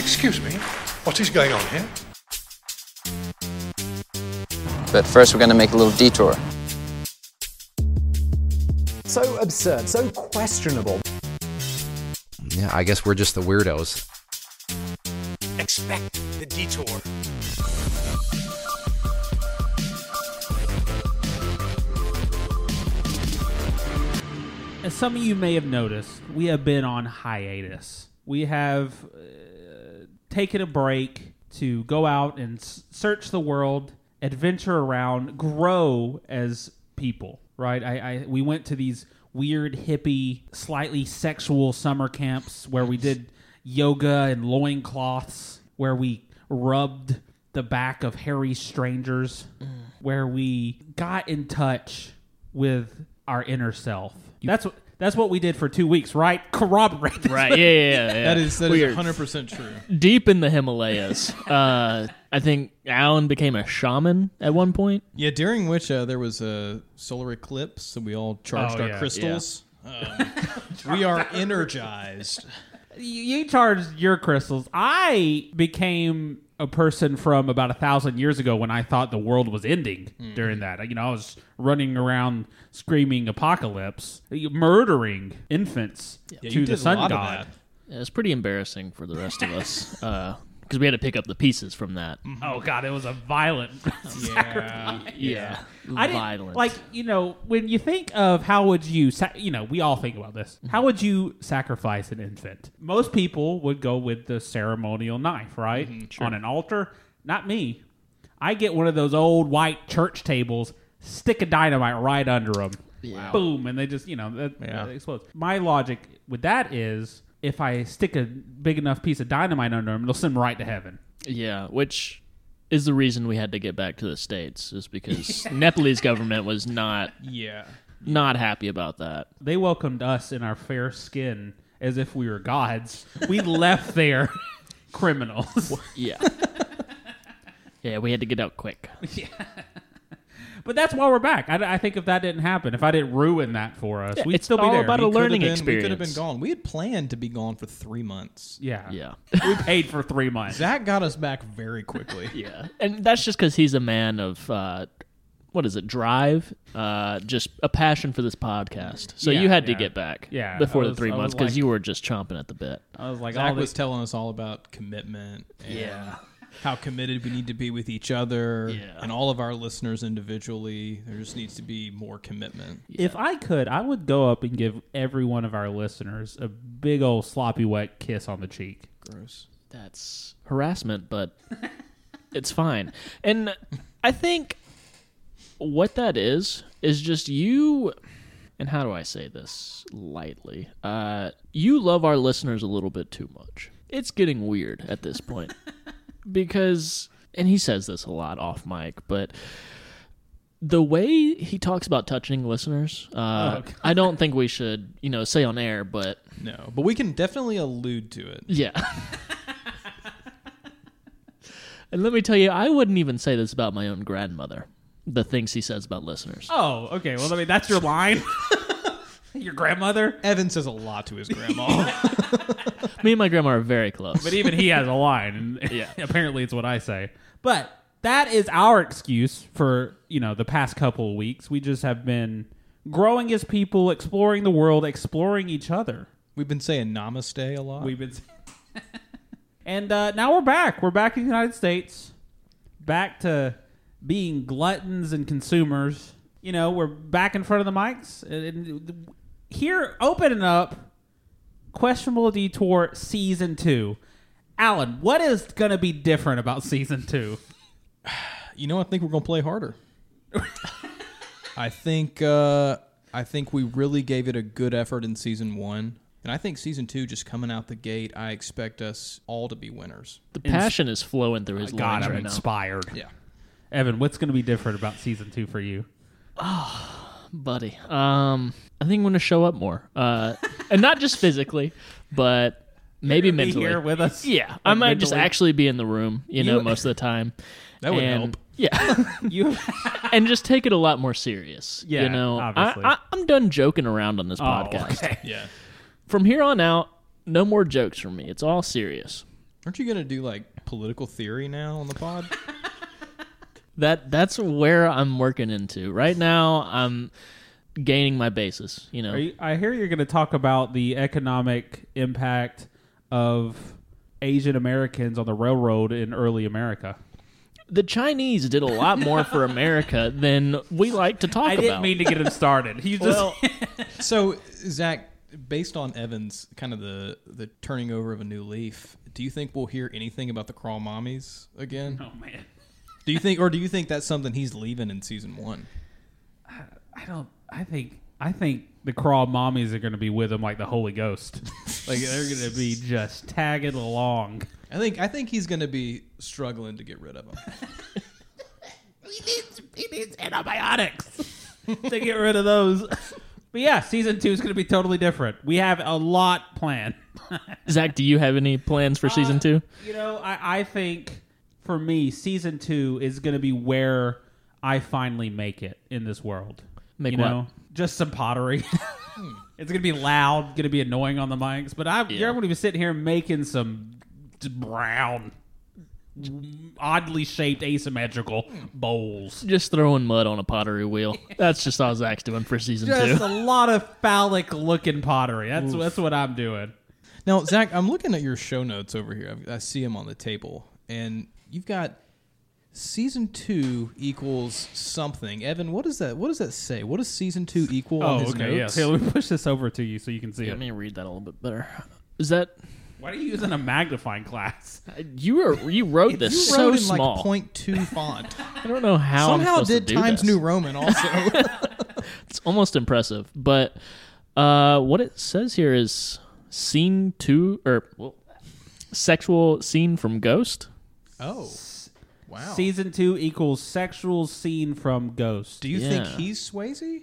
Excuse me, what is going on here? But first we're going to make a little detour. So absurd, so questionable. Yeah, I guess we're just the weirdos. Expect the detour. As some of you may have noticed, we have been on hiatus. We have taken a break to go out and search the world, adventure around, grow as people, right? We went to these weird, hippie, slightly sexual summer camps where we did yoga and loincloths, where we rubbed the back of hairy strangers, where we got in touch with our inner self. That's what we did for 2 weeks, right? Corroborate this. Right, yeah. That is Weird. 100% true. Deep in the Himalayas. I think Alan became a shaman at one point. Yeah, during which there was a solar eclipse, so we all charged our crystals. We are energized. You charged your crystals. I became a person from about 1,000 years ago when I thought the world was ending during that. I was running around screaming apocalypse, murdering infants to the sun god. Yeah, it's pretty embarrassing for the rest of us because we had to pick up the pieces from that. Oh, God, it was a violent sacrifice. Yeah. I Violent. When you think of how would you, we all think about this. How would you sacrifice an infant? Most people would go with the ceremonial knife, right? Sure. On an altar. Not me. I get one of those old white church tables, stick a dynamite right under them. Yeah. Boom, and they just, that explodes. My logic with that is if I stick a big enough piece of dynamite under them, it'll send them right to heaven. Yeah, which is the reason we had to get back to the States, is because Nepalese government was not happy about that. They welcomed us in our fair skin as if we were gods. We left there criminals. Yeah. Yeah, we had to get out quick. But that's why we're back. I think if that didn't happen, if I didn't ruin that for us, we'd it's still be all there. about a learning experience. We could have been gone. We had planned to be gone for 3 months. Yeah. Yeah. We paid for 3 months. Zach got us back very quickly. Yeah. And that's just because he's a man of, drive? Just a passion for this podcast. So you had to get back before the 3 months because you were just chomping at the bit. I was like, Zach was telling us all about commitment. And how committed we need to be with each other and all of our listeners individually. There just needs to be more commitment. If I could, I would go up and give every one of our listeners a big old sloppy wet kiss on the cheek. Gross. That's harassment, but it's fine. And I think what that is just you, and how do I say this lightly? You love our listeners a little bit too much. It's getting weird at this point. Because, and he says this a lot off mic, but the way he talks about touching listeners, I don't think we should, say on air, but... No, but we can definitely allude to it. Yeah. And let me tell you, I wouldn't even say this about my own grandmother, the things he says about listeners. Oh, okay. Well, that's your line? Your grandmother? Evan says a lot to his grandma. Me and my grandma are very close. But even he has a line, and apparently it's what I say. But that is our excuse for, the past couple of weeks. We just have been growing as people, exploring the world, exploring each other. We've been saying namaste a lot. And now we're back. We're back in the United States. Back to being gluttons and consumers. We're back in front of the mics. And here, opening up Questionable Detour Season 2. Alan, what is going to be different about Season 2? I think we're going to play harder. I think we really gave it a good effort in Season 1. And I think Season 2, just coming out the gate, I expect us all to be winners. The passion is flowing through his lines I'm right inspired. Yeah. Evan, what's going to be different about Season 2 for you? Oh, buddy. I think I'm going to show up more. And not just physically, but maybe mentally. Be here with us? Yeah. I might just actually be in the room, most of the time. That would help. Yeah. And just take it a lot more serious. Yeah, obviously. I'm done joking around on this podcast. Okay. Yeah. From here on out, no more jokes from me. It's all serious. Aren't you gonna do like political theory now on the pod? That's where I'm working into right now. I'm gaining my basis. You know, I hear you're going to talk about the economic impact of Asian Americans on the railroad in early America. the Chinese did a lot more for America than we like to talk about. I didn't mean to get him started. He just Well, So, Zach, based on Evan's kind of the turning over of a new leaf, do you think we'll hear anything about the Crawl Mommies again? oh man, Do you think that's something he's leaving in season 1? I don't. I think the Crawl Mommies are going to be with him like the Holy Ghost. Like they're going to be just tagging along. I think he's going to be struggling to get rid of them. He needs antibiotics to get rid of those. But yeah, season 2 is going to be totally different. We have a lot planned. Zach, do you have any plans for season 2? You know, I think for me, season 2 is going to be where I finally make it in this world. Make you what? know, just some pottery. It's going to be loud, going to be annoying on the mics, but you're going to be sitting here making some brown, oddly shaped, asymmetrical bowls. Just throwing mud on a pottery wheel. That's just all Zach's doing for season 2. Just a lot of phallic-looking pottery. That's what I'm doing. Now, Zach, I'm looking at your show notes over here. I see them on the table, and you've got season 2 equals something. Evan, what does that say? What does season 2 equal on his notes? Yeah. Here, let me push this over to you so you can see Let it. me read that a little bit better. Is that Why are you using a magnifying glass? you wrote this You so wrote in small? like 0.2 font. I don't know how I'm Somehow supposed did to do Times this. New Roman also. It's almost impressive, but what it says here is scene 2 sexual scene from Ghost. Oh, wow. Season 2 equals sexual scene from Ghost. Do you think Yeah. he's Swayze?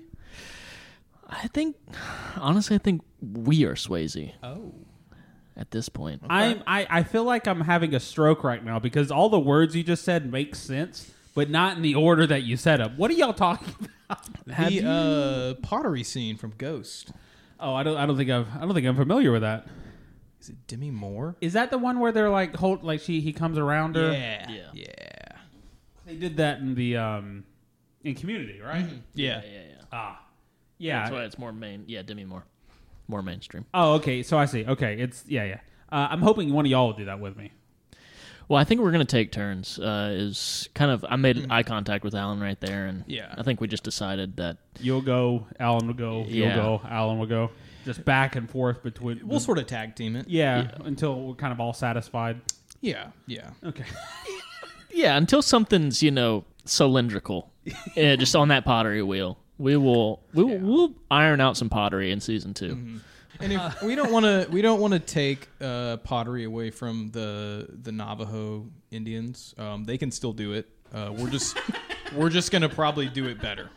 Honestly, I think we are Swayze Oh. at this point. I feel like I'm having a stroke right now because all the words you just said make sense, but not in the order that you said them. What are y'all talking about? The pottery scene from Ghost. Oh, I don't think I'm familiar with that. Is it Demi Moore? Is that the one where they're like he comes around her? Yeah. They did that in the in Community, right? Yeah. Ah. Yeah. That's why it's more main. Yeah, Demi Moore. More mainstream. Oh, okay. So I see. Okay, it's yeah. I'm hoping one of y'all will do that with me. Well, I think we're going to take turns. Is kind of I made eye contact with Alan right there, and Yeah. I think we just decided that You'll go, Alan will go. Yeah. You'll go, Alan will go. Just back and forth between. We'll sort of tag team it. Until we're kind of all satisfied. Yeah. Okay. until something's cylindrical, just on that pottery wheel, we'll iron out some pottery in season 2. Mm-hmm. And if we don't want to take pottery away from the Navajo Indians. They can still do it. We're just gonna probably do it better.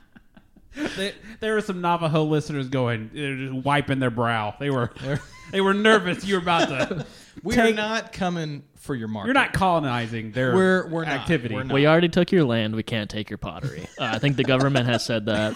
There were some Navajo listeners going, they're just wiping their brow. They were nervous. You were about to. We're not coming for your market. You're not colonizing their We're not. activity. We're not. We already took your land. We can't take your pottery. I think the government has said that.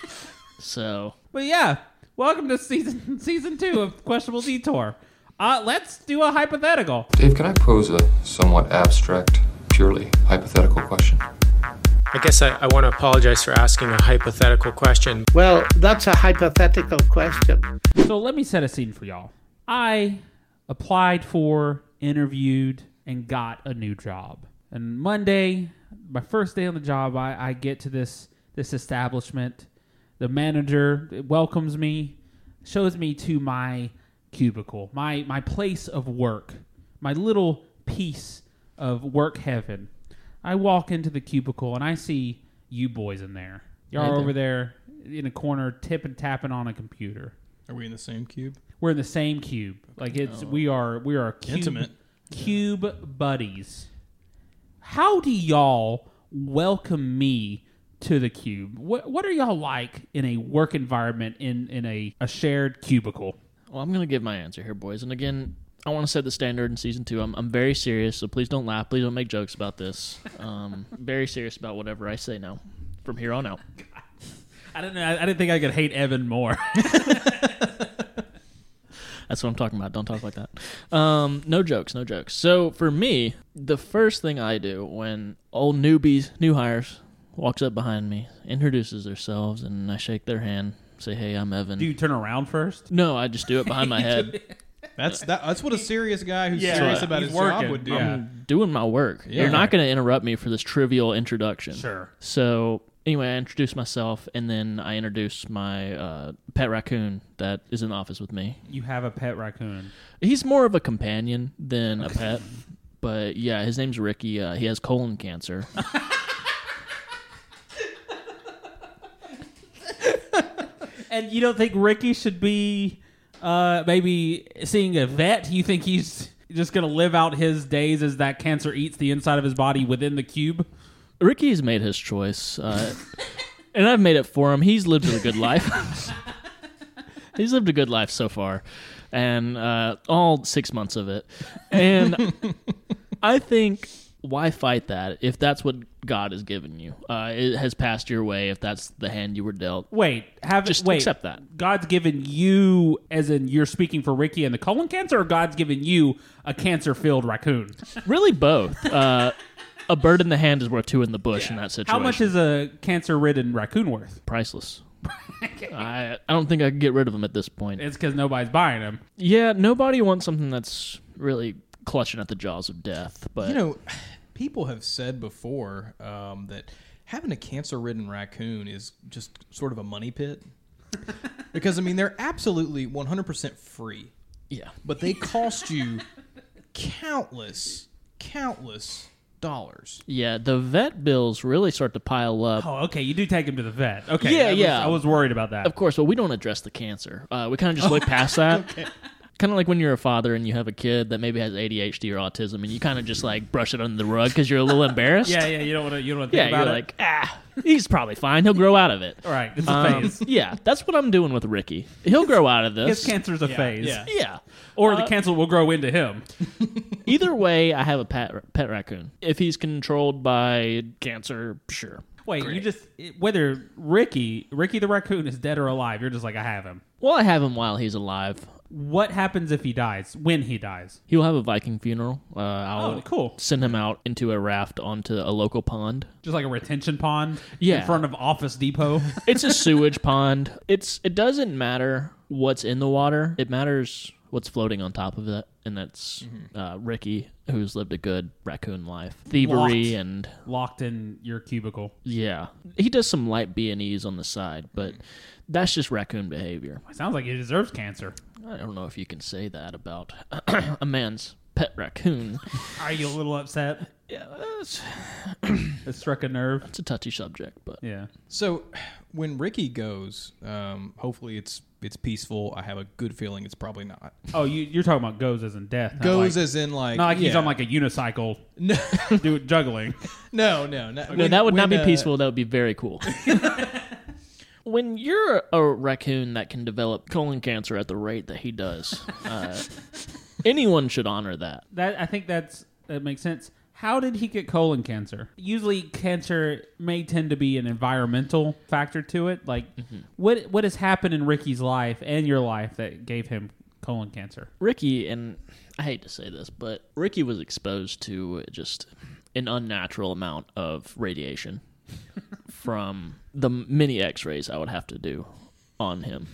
So But yeah, welcome to season 2 of Questionable Detour. Let's do a hypothetical. Dave, can I pose a somewhat abstract, purely hypothetical question? I guess I want to apologize for asking a hypothetical question. Well, that's a hypothetical question. So let me set a scene for y'all. I applied for, interviewed, and got a new job. And Monday, my first day on the job, I get to this establishment. The manager welcomes me, shows me to my cubicle, my place of work, my little piece of work heaven. I walk into the cubicle and I see you boys in there. Y'all Hey are there. over there in a corner, tapping on a computer. Are we in the same cube? We're in the same cube. Like we are cube, Intimate. cube buddies. How do y'all welcome me to the cube? What are y'all like in a work environment in a shared cubicle? Well, I'm going to give my answer here, boys. And again, I want to set the standard in season 2. I'm very serious, so please don't laugh. Please don't make jokes about this. Very serious about whatever I say now from here on out. I don't know. I didn't think I could hate Evan more. That's what I'm talking about. Don't talk like that. No jokes. So for me, the first thing I do when old newbies, new hires, walks up behind me, introduces themselves, and I shake their hand, say, "Hey, I'm Evan." Do you turn around first? No, I just do it behind my head. That's what a serious guy who's Yeah, serious about he's his working. job would do. Yeah. I'm doing my work. Yeah. You're not going to interrupt me for this trivial introduction. Sure. So anyway, I introduce myself, and then I introduce my pet raccoon that is in the office with me. You have a pet raccoon. He's more of a companion than a pet. But yeah, his name's Ricky. He has colon cancer. And you don't think Ricky should be maybe seeing a vet? You think he's just going to live out his days as that cancer eats the inside of his body within the cube? Ricky's made his choice, and I've made it for him. He's lived a good life. He's lived a good life so far, and all 6 months of it. And I think, why fight that if that's what God has given you? It has passed your way if that's the hand you were dealt. Wait, Just accept that. God's given you, as in you're speaking for Ricky and the colon cancer, or God's given you a cancer-filled raccoon? Really both. A bird in the hand is worth two in the bush in that situation. How much is a cancer-ridden raccoon worth? Priceless. I don't think I could get rid of them at this point. It's because nobody's buying them. Yeah, nobody wants something that's really clutching at the jaws of death. But You know, people have said before that having a cancer-ridden raccoon is just sort of a money pit. Because, I mean, they're absolutely 100% free. yeah, But they cost you countless dollars. yeah, the vet bills really start to pile up. Oh, okay. You do take him to the vet. Okay. Yeah, I was- yeah. I was worried about that. Of course, but we don't address the cancer. We kind of just look past that. Kind of like when you're a father and you have a kid that maybe has ADHD or autism, and you kind of just like brush it under the rug because you're a little embarrassed. Yeah. You don't want to. You don't want to Yeah, think about you're it. like, he's probably fine. He'll grow out of it. All right. It's a phase. Yeah, that's what I'm doing with Ricky. He'll grow out of His this. cancer's a phase. yeah. Yeah. Or the cancer will grow into him. Either way, I have a pet raccoon. If he's controlled by cancer, sure. Wait, you just whether Ricky the raccoon is dead or alive, you're just like, I have him. Well, I have him while he's alive. What happens if he dies? When he dies? He'll have a Viking funeral. I'll cool. send him out into a raft onto a local pond. Just like a retention pond Yeah. in front of Office Depot. It's a sewage pond. It doesn't matter what's in the water. It matters what's floating on top of it, and that's Ricky, who's lived a good raccoon life. Thievery Locked. and Locked in your cubicle. yeah, he does some light B&Es on the side, but that's just raccoon behavior. It sounds like he deserves cancer. I don't know if you can say that about a man's pet raccoon. Are you a little upset? Yeah, It struck a nerve. it's a touchy subject, but Yeah. So when Ricky goes, hopefully it's peaceful. I have a good feeling it's probably not. Oh, you're talking about goes as in death. Not Goes like, as in like not like he's yeah. on like a unicycle no, juggling. no. no, that would not be peaceful. That would be very cool. When you're a raccoon that can develop colon cancer at the rate that he does, anyone should honor that. I think that makes sense. How did he get colon cancer? Usually, cancer may tend to be an environmental factor to it. Like, what has happened in Ricky's life and your life that gave him colon cancer? Ricky, and I hate to say this, but Ricky was exposed to just an unnatural amount of radiation from the many x-rays I would have to do on him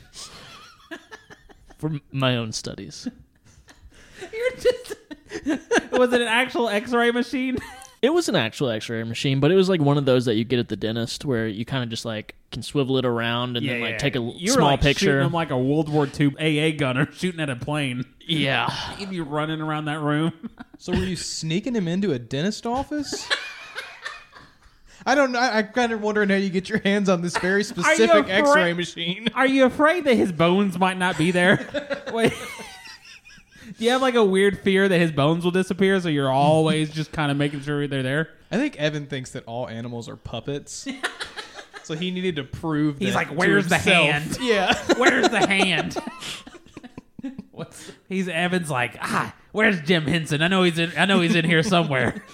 for my own studies. You're just. Was it an actual X-ray machine? It was an actual x-ray machine, but it was like one of those that you get at the dentist where you kind of just like can swivel it around and then like take a You were small like picture. shooting him like a World War II AA gunner shooting at a plane. Yeah. You'd be running around that room. So were you sneaking him into a dentist office? I don't know. I'm kind of wondering how you get your hands on this very specific afraid- X-ray machine. Are you afraid that his bones might not be there? Wait. Do you have like a weird fear that his bones will disappear, so you're always just kind of making sure they're there? I think Evan thinks that all animals are puppets. So he needed to prove that He's like, to "Where's the himself." hand? Yeah. Where's the hand? He's Evan's like, where's Jim Henson? I know he's in here somewhere.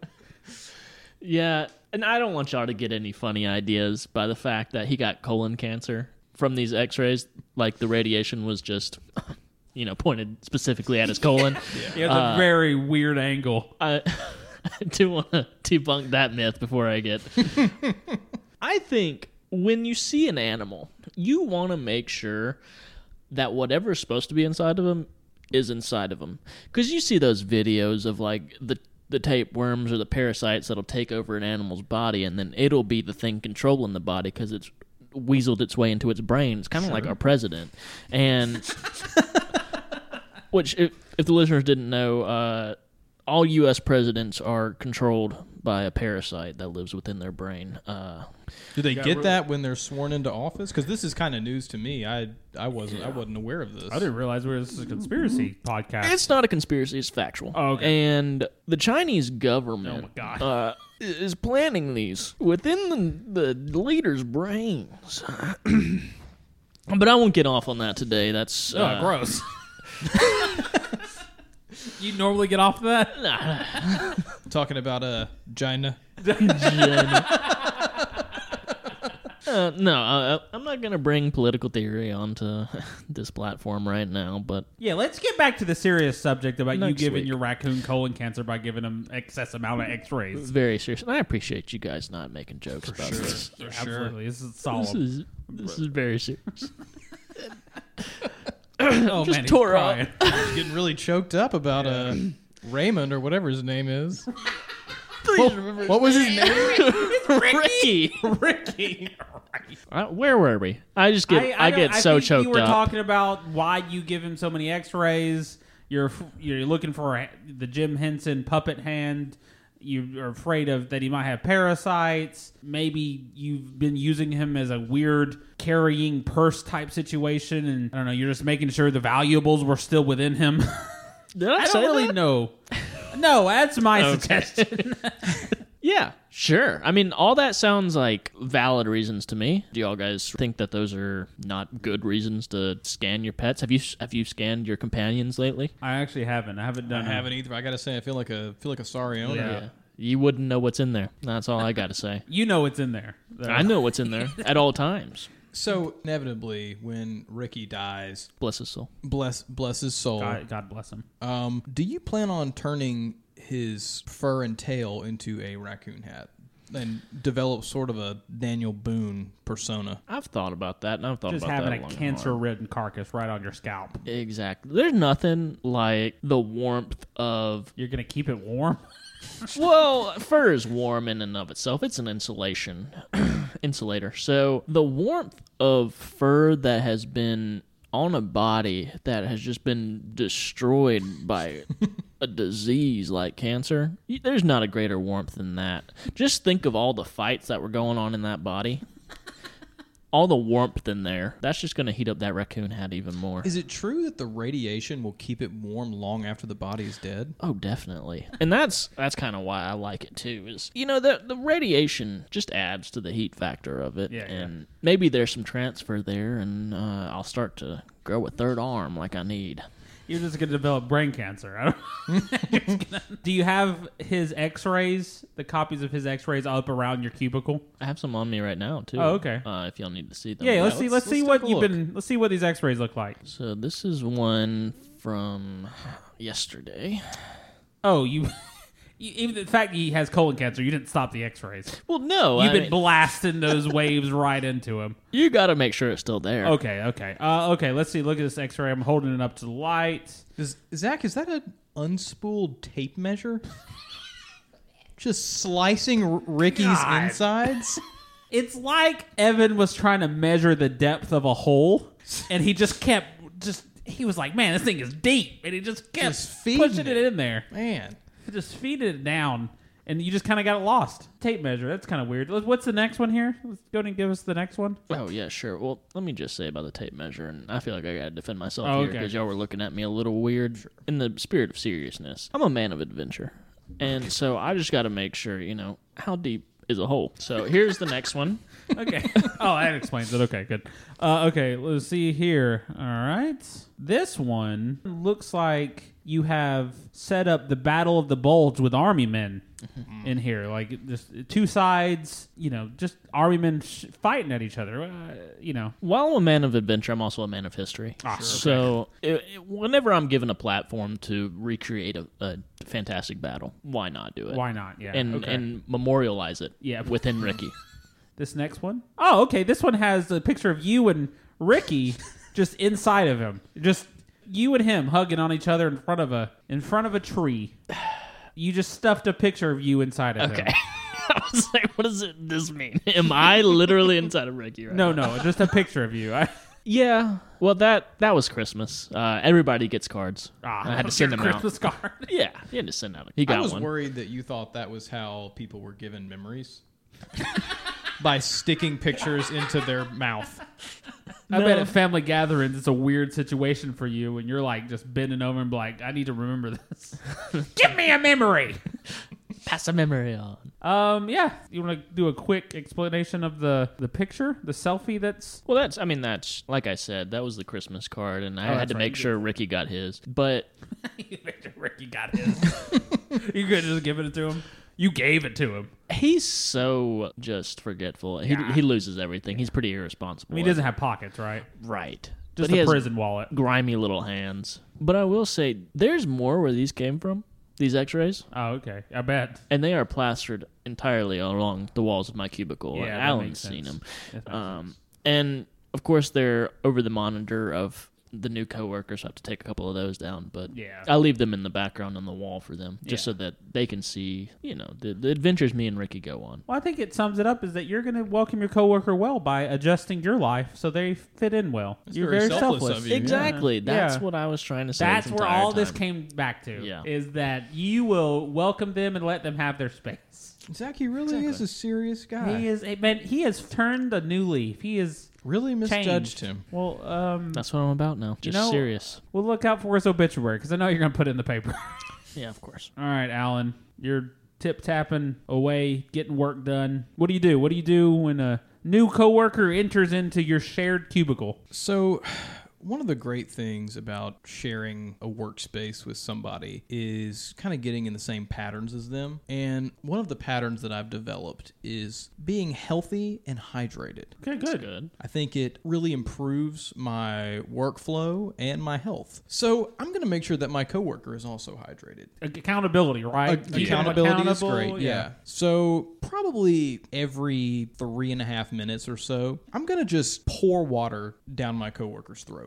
Yeah, and I don't want y'all to get any funny ideas by the fact that he got colon cancer from these x-rays. Like the radiation was just, pointed specifically at his colon. Yeah, it's a very weird angle. I do want to debunk that myth before I get. I think when you see an animal, you want to make sure that whatever's supposed to be inside of him is inside of him. Because you see those videos of like the tapeworms or the parasites that'll take over an animal's body, and then it'll be the thing controlling the body because it's weaseled its way into its brain. It's kind of like our president. And which, if the listeners didn't know, all U.S. presidents are controlled by a parasite that lives within their brain. Do they get that when they're sworn into office? Because this is kind of news to me. I wasn't aware of this. I didn't realize this is a conspiracy podcast. It's not a conspiracy; it's factual. Oh, okay. And the Chinese government is planning these within the leaders' brains. But I won't get off on that today. That's gross. You normally get off of that? Talking about Gina. No, I'm not going to bring political theory onto this platform right now, but... Yeah, let's get back to the serious subject about you giving week. your raccoon colon cancer by giving him excess amount of x-rays. Very serious. And I appreciate you guys not making jokes about this. For Absolutely. This is solid. This is very serious. Oh, just man, tore up. He's getting really choked up about Raymond or whatever his name is. Please remember what was his name? Ricky. Ricky. Where were we? I get so think choked you were up. talking about why you give him so many x-rays. You're looking for the Jim Henson puppet hand. You are afraid of that he might have parasites. Maybe you've been using him as a weird carrying purse type situation, and I don't know. You're just making sure the valuables were still within him. Did I don't say really that? know. No, that's my suggestion. Yeah, sure. I mean, all that sounds like valid reasons to me. Do y'all guys think that those are not good reasons to scan your pets? Have you scanned your companions lately? I actually haven't. I haven't done. I haven't either. I gotta say, I feel like a sorry owner. Yeah. You wouldn't know what's in there. That's all I gotta say. You know what's in there. I know what's in there at all times. So inevitably, when Ricky dies, Bless his soul. bless his soul. God bless him. Do you plan on turning his fur and tail into a raccoon hat and develop sort of a Daniel Boone persona? I've thought about that, and I've thought Just about having that a long cancer-ridden carcass right on your scalp. and hard. Exactly. There's nothing like the warmth of... You're gonna keep it warm. Well, fur is warm in and of itself. It's an insulator. So the warmth of fur that has been on a body that has just been destroyed by a disease like cancer, there's not a greater warmth than that. Just think of all the fights that were going on in that body. All the warmth in there, that's just going to heat up that raccoon hat even more. Is it true that the radiation will keep it warm long after the body is dead? Oh, definitely. And that's kind of why I like it, too, is, the radiation just adds to the heat factor of it. Yeah, and maybe there's some transfer there, and I'll start to grow a third arm like I need. You're just going to develop brain cancer. Do you have his x-rays, the copies of his x-rays up around your cubicle? I have some on me right now, too. Oh, okay. If y'all need to see them. Yeah, let's see what take a look. let's see what these x-rays look like. So this is one from yesterday. Oh, even the fact he has colon cancer, you didn't stop the x-rays. Well, no. You've been blasting those waves right into him. You got to make sure it's still there. Okay. Okay, let's see. Look at this x-ray. I'm holding it up to the light. Zach, is that an unspooled tape measure? Just slicing Ricky's God. insides? It's like Evan was trying to measure the depth of a hole, and he just kept he was like, man, this thing is deep, and he just kept feeding pushing it in there. Man. Just feed it down, and you just kind of got it lost. Tape measure. That's kind of weird. What's the next one here? Let's go ahead and give us the next one. Oh, yeah, sure. Well, let me just say about the tape measure, and I feel like I got to defend myself Oh, here okay. because y'all were looking at me a little weird. In the spirit of seriousness, I'm a man of adventure, and so I just got to make sure, how deep is a hole. So here's the next one. Okay. Oh, that explains it. Okay, good. Okay, let's see here. All right. This one looks like you have set up the Battle of the Bulge with army men in here. Like, just two sides, just army men fighting at each other, While I'm a man of adventure, I'm also a man of history. So whenever I'm given a platform to recreate a fantastic battle, why not do it? Why not? Yeah. And memorialize it within Ricky. This next one? Oh, okay. This one has a picture of you and Ricky just inside of him. Just you and him hugging on each other in front of a tree. You just stuffed a picture of you inside of him. Okay. I was like, what does this mean? Am I literally inside of Ricky right now? No, just a picture of you. Yeah. Well, that was Christmas. Everybody gets cards. I had to send them out. Christmas card. Yeah, he had to send out. He got I was one. worried that you thought that was how people were given memories. By sticking pictures into their mouth. I bet at family gatherings it's a weird situation for you when you're like just bending over and be like, I need to remember this. Give me a memory. Pass a memory on. Yeah. You want to do a quick explanation of the picture, the selfie that's... Well, that's like I said, that was the Christmas card, and I had to make sure Ricky got his. But... You made sure Ricky got his. You could just give it to him. You gave it to him. He's so just forgetful. He loses everything. He's pretty irresponsible. I mean, he doesn't have pockets, right? Right. Just but a prison wallet. Grimy little hands. But I will say, there's more where these came from. These x-rays. Oh, okay. I bet. And they are plastered entirely along the walls of my cubicle. Yeah, Alan's seen them. And, of course, they're over the monitor of the new coworkers. So I have to take a couple of those down. But I leave them in the background on the wall for them, just so that they can see, the adventures me and Ricky go on. Well, I think it sums it up is that you're going to welcome your coworker well by adjusting your life so they fit in well. You're very selfless. Of you. Exactly. Yeah. That's what I was trying to say. That's this where entire all this time. came back to. Yeah. Is that you will welcome them and let them have their space. Zach, he really is a serious guy. He has turned a new leaf. He is really misjudged changed. him. Well, that's what I'm about now. Just serious. We'll look out for his obituary because I know you're going to put it in the paper. Yeah, of course. All right, Alan, you're tip-tapping away, getting work done. What do you do? What do you do when a new coworker enters into your shared cubicle? So... One of the great things about sharing a workspace with somebody is kind of getting in the same patterns as them. And one of the patterns that I've developed is being healthy and hydrated. Okay, good. I think it really improves my workflow and my health. So I'm going to make sure that my coworker is also hydrated. Accountability, right? Accountability is great, yeah. So probably every 3.5 minutes or so, I'm going to just pour water down my coworker's throat.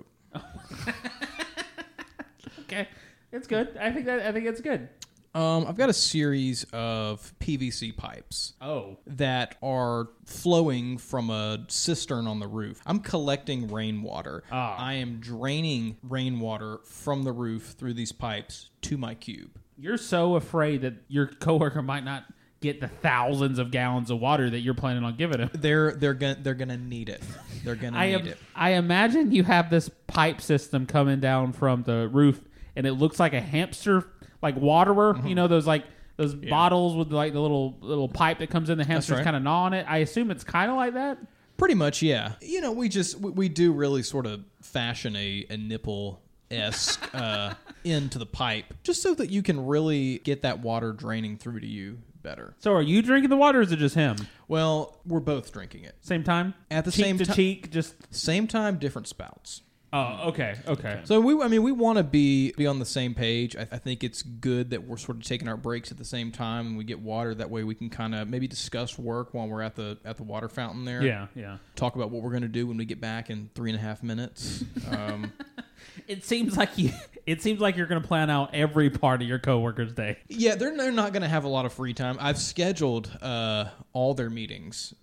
Okay, it's good. I think it's good. I've got a series of PVC pipes. That are flowing from a cistern on the roof. I'm collecting rainwater. I am draining rainwater from the roof through these pipes to my cube. You're so afraid that your coworker might not get the thousands of gallons of water that you're planning on giving him. They're gonna need it. They're gonna need it. I imagine you have this pipe system coming down from the roof, and it looks like a hamster, like waterer. Mm-hmm. You know those bottles with like the little pipe that comes in. The hamsters kind of gnaw on it. I assume it's kind of like that. Pretty much, yeah. We do really sort of fashion a nipple-esque into the pipe, just so that you can really get that water draining through to you better. So are you drinking the water, or is it just him? Well, we're both drinking it. Same time? At the cheek same to time. cheek, just... Same time, different spouts. Oh, okay. So we want to be on the same page. I think it's good that we're sort of taking our breaks at the same time, and we get water. That way we can kind of maybe discuss work while we're at the water fountain there. Yeah. Talk about what we're going to do when we get back in 3.5 minutes. It seems like you're going to plan out every part of your coworker's day. Yeah, they're not going to have a lot of free time. I've scheduled all their meetings,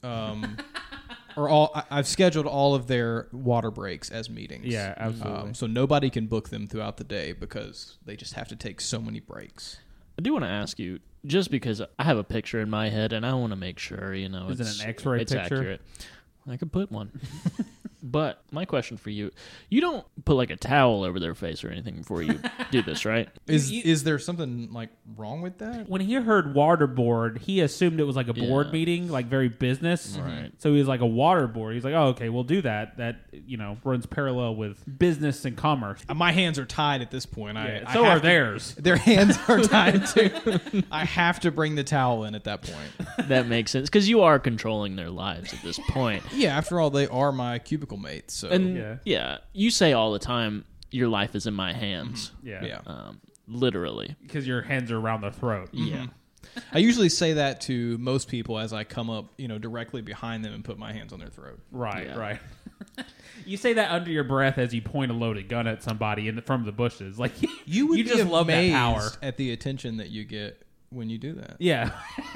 I've scheduled all of their water breaks as meetings. Yeah, absolutely. So nobody can book them throughout the day because they just have to take so many breaks. I do want to ask you, just because I have a picture in my head and I want to make sure, Is it an X-ray it's picture? accurate. I could put one. But my question for you, you don't put like a towel over their face or anything before you do this, right? Is there something like wrong with that? When he heard waterboard, he assumed it was like a board Yeah. meeting, like very business. Right. So he was like a waterboard. He's like, oh, okay, we'll do that. That, runs parallel with business and commerce. My hands are tied at this point. So are theirs. Their hands are tied too. I have to bring the towel in at that point. That makes sense because you are controlling their lives at this point. Yeah, after all, they are my cubicle mates. So And yeah, you say all the time, your life is in my hands. Yeah. Literally. Because your hands are around their throat. Yeah. I usually say that to most people as I come up, directly behind them and put my hands on their throat. Right, Yeah. right. You say that under your breath as you point a loaded gun at somebody from the bushes. Like You would just be love that amazed power. at the attention that you get when you do that. Yeah.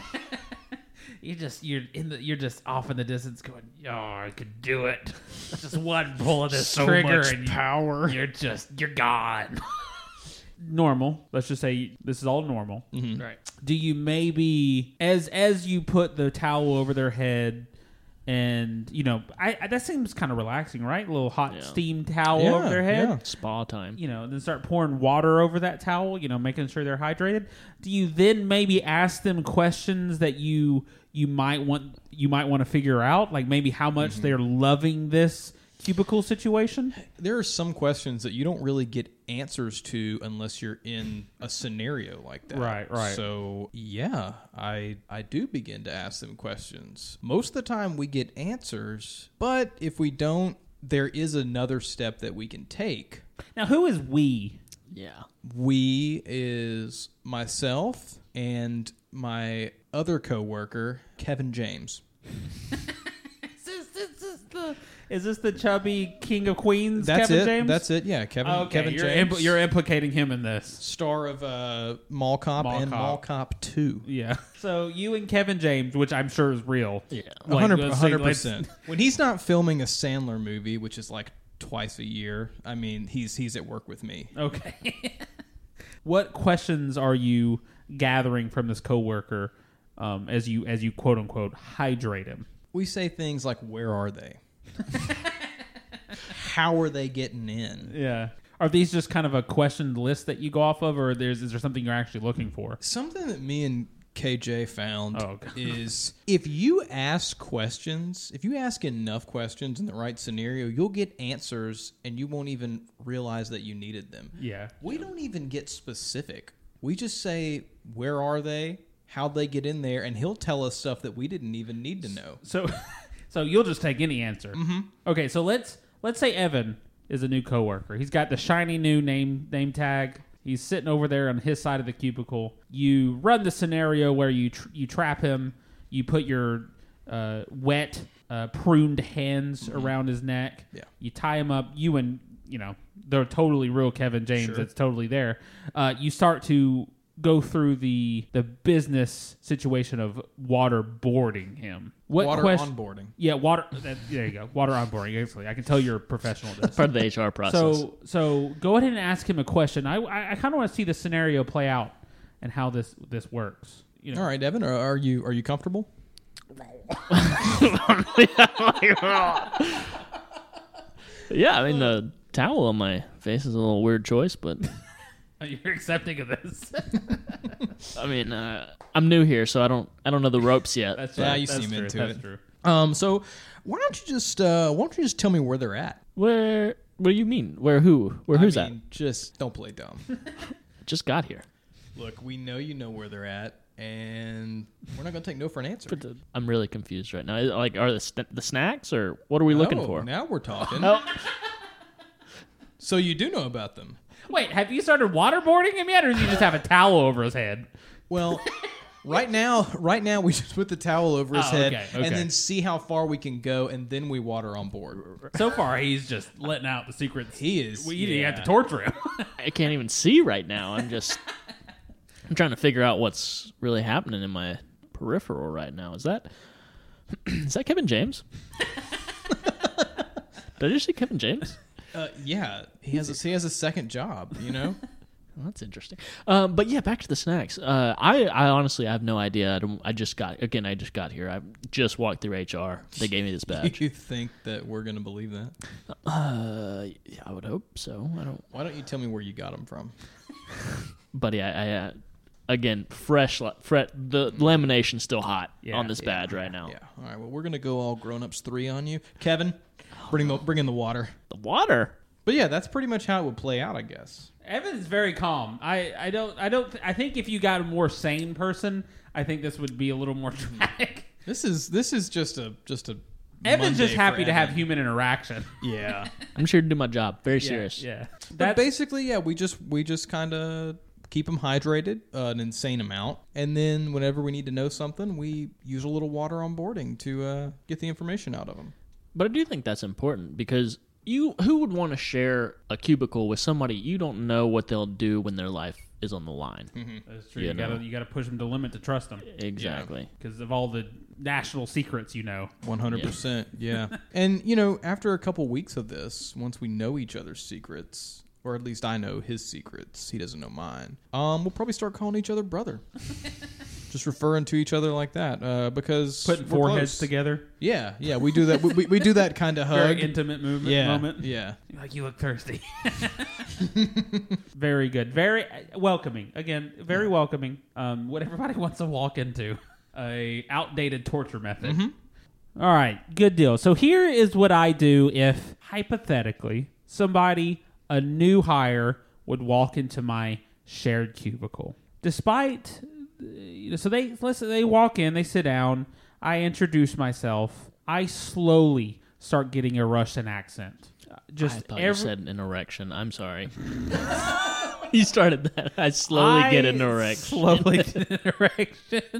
You're just off in the distance going, oh, I could do it. Just one pull of this So trigger much and power. you're gone. Normal. Let's just say this is all normal. Right. Do you maybe as you put the towel over their head and that seems kind of relaxing, right? A little hot steam towel over their head. Yeah. Spa time. Then start pouring water over that towel, making sure they're hydrated. Do you then maybe ask them questions that you might want to figure out, like maybe how much they're loving this cubicle situation? There are some questions that you don't really get answers to unless you're in a scenario like that. Right. So, yeah, I do begin to ask them questions. Most of the time we get answers, but if we don't, there is another step that we can take. Now, who is we? Yeah. We is myself and my other coworker, Kevin James. Is this the chubby King of Queens, That's Kevin it. James? That's it. Yeah, Kevin James. You're implicating him in this. Star of Mall Cop and Mall Cop 2. Yeah. So you and Kevin James, which I'm sure is real. Yeah. 100%. When he's not filming a Sandler movie, which is like twice a year, I mean, he's at work with me. Okay. What questions are you gathering from this coworker as you quote unquote hydrate him? We say things like, "Where are they? How are they getting in?" Yeah. Are these just kind of a questioned list that you go off of, or is there something you're actually looking for? Something that me and KJ found Oh, God. is if you ask questions, if you ask enough questions in the right scenario, you'll get answers and you won't even realize that you needed them. Yeah. We don't even get specific. We just say, "Where are they? How'd they get in there?" And he'll tell us stuff that we didn't even need to know. So you'll just take any answer. Mm-hmm. Okay, so let's say Evan is a new coworker. He's got the shiny new name tag. He's sitting over there on his side of the cubicle. You run the scenario where you trap him. You put your wet, pruned hands around his neck. Yeah. You tie him up. You and they're totally real Kevin James. Sure. That's totally there. You start to go through the business situation of waterboarding him. Water onboarding. Yeah, water. There you go. Water onboarding. Actually, I can tell you're a professional at this. Part of the HR process. So go ahead and ask him a question. I kind of want to see the scenario play out and how this works. All right, Evan, are you comfortable? Yeah, I mean, the towel on my face is a little weird choice, but You're accepting of this. I mean, I'm new here, so I don't know the ropes yet. That's Yeah, right. you That's seem true. into That's it. true. So why don't you just tell me where they're at? Where? What do you mean? Where? Who? Who's I mean, just don't play dumb. at? Just got here. Look, we know you know where they're at, and we're not going to take no for an answer. I'm really confused right now. Like, are the snacks, or what are we looking for? Now we're talking. Oh, So you do know about them. Wait, have you started waterboarding him yet, or does he just have a towel over his head? Well, right now we just put the towel over his head okay. and then see how far we can go, and then we water on board. So far, he's just letting out the secrets. He is. We didn't have to yeah. torture him. I can't even see right now. I'm trying to figure out what's really happening in my peripheral right now. Is that Kevin James? Did I just say Kevin James? Yeah, he has a second job. You know. That's interesting. But yeah, back to the snacks. I honestly have no idea. I just got here. I just walked through HR. They gave me this badge. You think that we're going to believe that? Yeah, I would hope so. Why don't you tell me where you got them from? Buddy, I again, the lamination's still hot on this badge right now. Yeah. All right. Well, we're gonna go all grown-ups 3 on you, Kevin. Bring in the water. The water. But yeah, that's pretty much how it would play out, I guess. Evan's very calm. I think if you got a more sane person, I think this would be a little more dramatic. This is just a. Evan's just Monday happy for to have Evan. human interaction. Yeah. I'm sure to do my job. Very serious. Yeah. But basically, yeah, we just kind of keep them hydrated an insane amount, and then whenever we need to know something, we use a little water on boarding to get the information out of them. But I do think that's important because who would want to share a cubicle with somebody you don't know what they'll do when their life is on the line? Mm-hmm. That's true. You got to push them to the limit to trust them. Exactly. Because of all the national secrets, 100%. Yeah. And after a couple weeks of this, once we know each other's secrets, or at least I know his secrets, he doesn't know mine, we'll probably start calling each other brother. Just referring to each other like that, because putting foreheads together. Yeah, we do that. We do that kind of hug, very intimate moment. Yeah, like you look thirsty. Very good, very welcoming. Again, very welcoming. What everybody wants to walk into, a outdated torture method. Mm-hmm. All right, good deal. So here is what I do if hypothetically a new hire would walk into my shared cubicle, despite. So they walk in, they sit down. I introduce myself. I slowly start getting a Russian accent. I thought you said an erection. I'm sorry. You started that. I slowly get an erection. Slowly get an erection.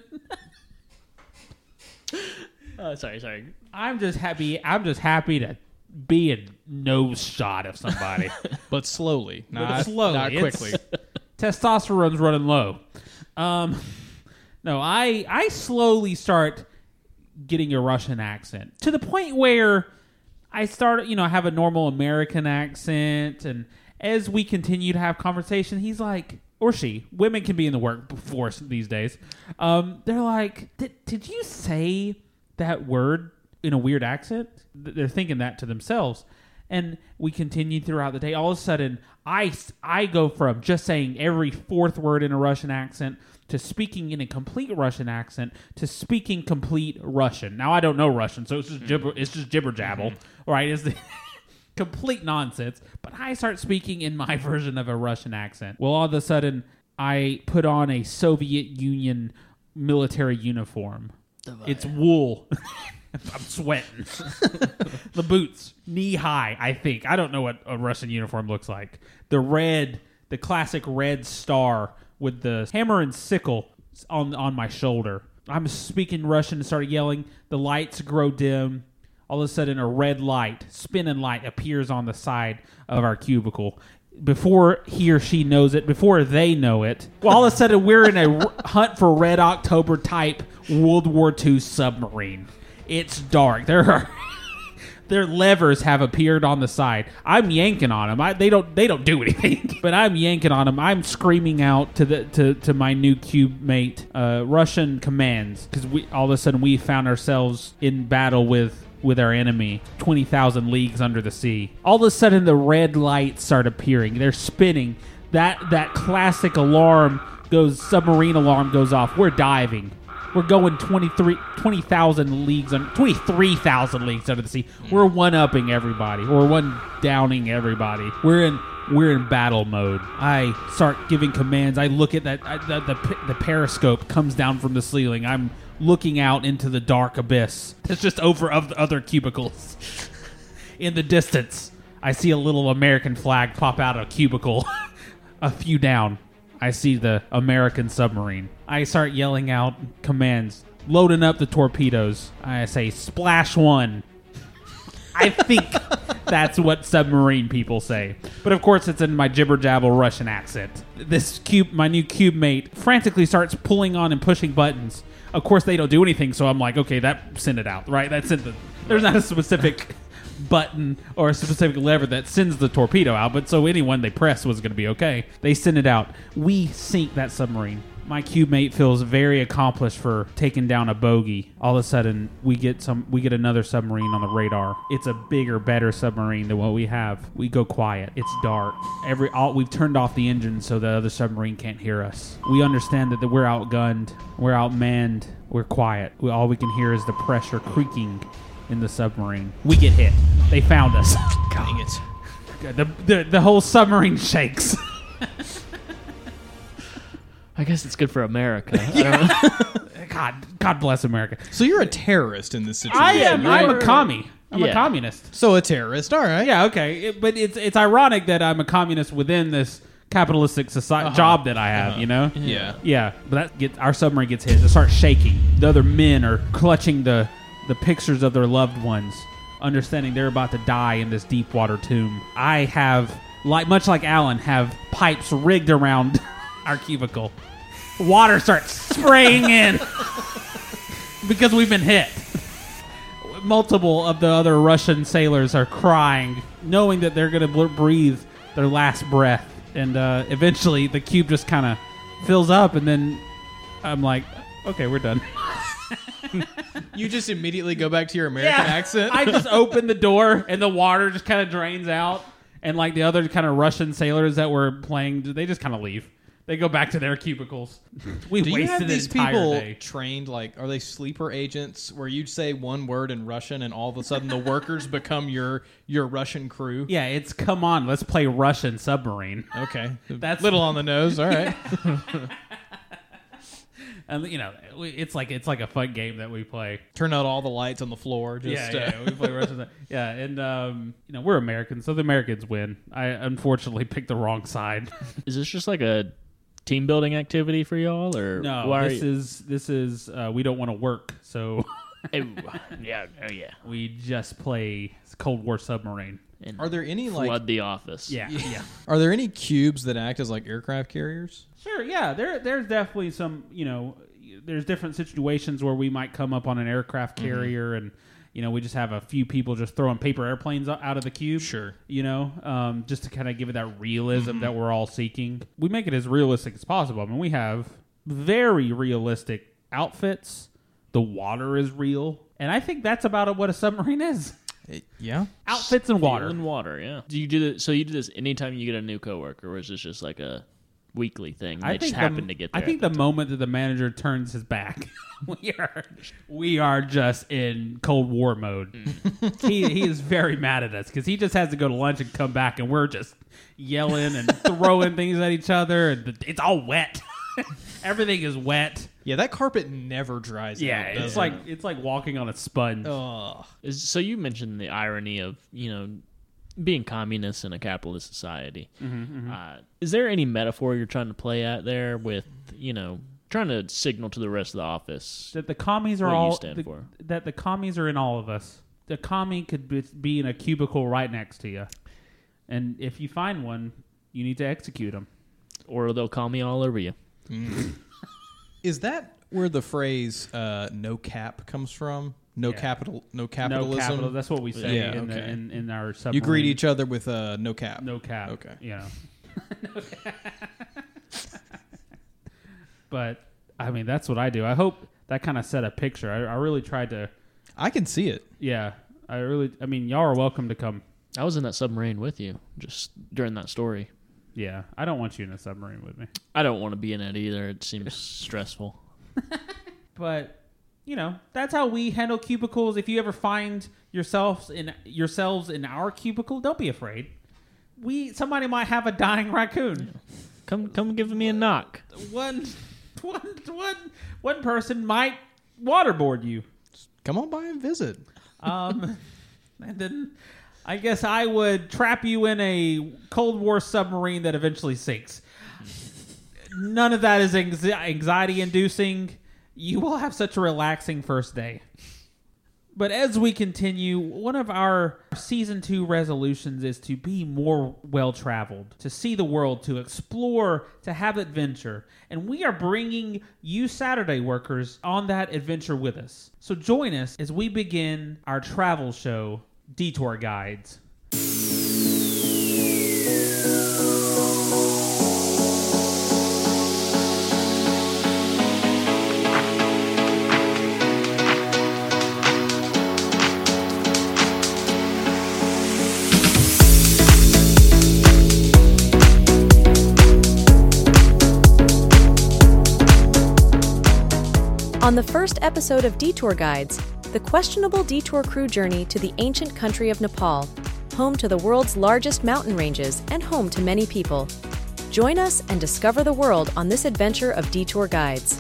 Oh, sorry. I'm just happy to be a nose shot of somebody, but slowly, not quickly. Testosterone's running low. No, I slowly start getting a Russian accent to the point where I start, I have a normal American accent, and as we continue to have conversation, he's like, or she, women can be in the workforce these days. They're like, did you say that word in a weird accent? They're thinking that to themselves. And we continue throughout the day. All of a sudden, I go from just saying every fourth word in a Russian accent to speaking in a complete Russian accent to speaking complete Russian. Now, I don't know Russian, so it's just jibber jabble, right? It's the complete nonsense. But I start speaking in my version of a Russian accent. Well, all of a sudden, I put on a Soviet Union military uniform. It's wool. I'm sweating. The boots, knee high, I think. I don't know what a Russian uniform looks like. The classic red star with the hammer and sickle on my shoulder. I'm speaking Russian and start yelling. The lights grow dim. All of a sudden, a red light, spinning light, appears on the side of our cubicle. Before he or she knows it, before they know it, all of a sudden, we're in a Hunt for Red October type World War II submarine. It's dark. Their levers have appeared on the side. I'm yanking on them. They don't do anything, but I'm yanking on them. I'm screaming out to my new cube mate Russian commands, because all of a sudden we found ourselves in battle with our enemy 20,000 leagues under the sea. All of a sudden the red lights start appearing. They're spinning. That classic submarine alarm goes off. We're diving. We're going 23,000 leagues under the sea. We're one-upping everybody. We're one-downing everybody. We're in battle mode. I start giving commands. I look at that. The periscope comes down from the ceiling. I'm looking out into the dark abyss. It's just over of the other cubicles. In the distance, I see a little American flag pop out of a cubicle. A few down, I see the American submarine. I start yelling out commands, loading up the torpedoes. I say, splash one. I think that's what submarine people say. But of course, it's in my jibber-jabber Russian accent. My new cube mate frantically starts pulling on and pushing buttons. Of course, they don't do anything, so I'm like, okay, send it out, right? There's not a specific button or a specific lever that sends the torpedo out, but so anyone they press was going to be okay. They send it out. We sink that submarine. My cube mate feels very accomplished for taking down a bogey. All of a sudden, we get another submarine on the radar. It's a bigger, better submarine than what we have. We go quiet. It's dark. We've turned off the engine so the other submarine can't hear us. We understand that we're outgunned, we're outmanned, we're quiet. All we can hear is the pressure creaking in the submarine. We get hit. They found us. Dang it. The whole submarine shakes. I guess it's good for America. I don't know. God bless America. So you're a terrorist in this situation. I am. I'm a commie. I'm a Yeah. communist. So a terrorist, all right. Yeah, okay. But it's ironic that I'm a communist within this capitalistic society job that I have, you know? Yeah. Yeah. But our submarine gets hit. It starts shaking. The other men are clutching the pictures of their loved ones, understanding they're about to die in this deep water tomb. I have, much like Alan, have pipes rigged around our cubicle. Water starts spraying in because we've been hit. Multiple of the other Russian sailors are crying, knowing that they're going to breathe their last breath. And eventually the cube just kind of fills up, and then I'm like, okay, we're done. You just immediately go back to your American accent? I just open the door, and the water just kind of drains out. And like the other kind of Russian sailors that were playing, they just kind of leave. They go back to their cubicles. We Do you wasted have these an entire people day. trained, like, are they sleeper agents where you'd say one word in Russian and all of a sudden the workers become your Russian crew? Yeah, it's come on, let's play Russian submarine. Okay. That's little on the nose, all right. And it's like a fun game that we play. Turn out all the lights on the floor. Just, We play Russian. Yeah, and we're Americans, so the Americans win. I unfortunately picked the wrong side. Is this just like a team building activity for y'all, or No, why this is we don't want to work, so yeah, we just play Cold War submarine. And Are there any flood the office? Yeah. Are there any cubes that act as like aircraft carriers? Sure, yeah. There's definitely some, there's different situations where we might come up on an aircraft carrier and, we just have a few people just throwing paper airplanes out of the cube. Sure. Just to kind of give it that realism that we're all seeking. We make it as realistic as possible. I mean, we have very realistic outfits. The water is real. And I think that's about what a submarine is. Yeah. Outfits and water. Steel and water, yeah. Do you do this? So you do this anytime you get a new coworker, or is this just like a weekly thing? They just happen to get there. I think the moment that the manager turns his back, we are just in Cold War mode. He is very mad at us because he just has to go to lunch and come back, and we're just yelling and throwing things at each other, and it's all wet. Everything is wet. Yeah, that carpet never dries out. Yeah, it's like walking on a sponge. Oh. So you mentioned the irony of being communist in a capitalist society. Is there any metaphor you're trying to play at there with trying to signal to the rest of the office That the commies are what you all stand for? that the commies are in all of us. The commie could be in a cubicle right next to you, and if you find one, you need to execute them. Or they'll call me all over you. Is that where the phrase "no cap" comes from? No capitalism. No capital. That's what we say Yeah, in, okay. in our submarine. You greet each other with no cap. No cap. Okay. No cap. But I mean, that's what I do. I hope that kind of set a picture. I really tried to. I can see it. Yeah. I mean, y'all are welcome to come. I was in that submarine with you just during that story. Yeah. I don't want you in a submarine with me. I don't want to be in it either. It seems stressful. But that's how we handle cubicles. If you ever find yourselves in our cubicle, don't be afraid. Somebody might have a dying raccoon. Come give me a knock. One person might waterboard you. Come on by and visit. And then I guess I would trap you in a Cold War submarine that eventually sinks. None of that is anxiety-inducing. You will have such a relaxing first day. But as we continue, one of our Season 2 resolutions is to be more well-traveled, to see the world, to explore, to have adventure. And we are bringing you Saturday workers on that adventure with us. So join us as we begin our travel show, detour guides. On the first episode of Detour Guides, the questionable detour crew journey to the ancient country of Nepal, home to the world's largest mountain ranges and home to many people. Join us and discover the world on this adventure of Detour Guides.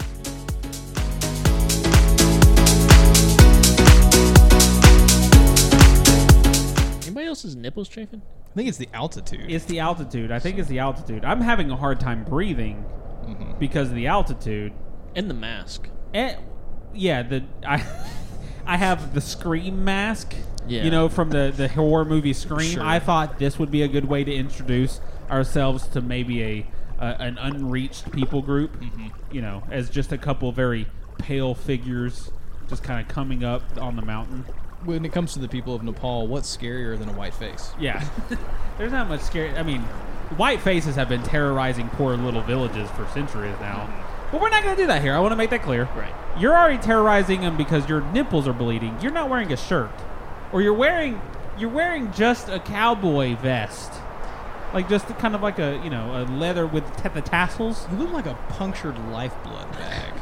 Anybody else's nipples chafing? I think it's the altitude. It's the altitude. I think it's the altitude. I'm having a hard time breathing because of the altitude. And the mask. And, yeah, I have the Scream mask, Yeah. you know, from the horror movie Scream. Sure. I thought this would be a good way to introduce ourselves to maybe an unreached people group, you know, as just a couple very pale figures just kind of coming up on the mountain. When it comes to the people of Nepal, what's scarier than a white face? Yeah. There's not much scary. I mean, white faces have been terrorizing poor little villages for centuries now. But we're not going to do that here. I want to make that clear. Right. You're already terrorizing them because your nipples are bleeding. You're not wearing a shirt. Or you're wearing just a cowboy vest. Like just kind of like a leather with the tassels. You look like a punctured lifeblood bag.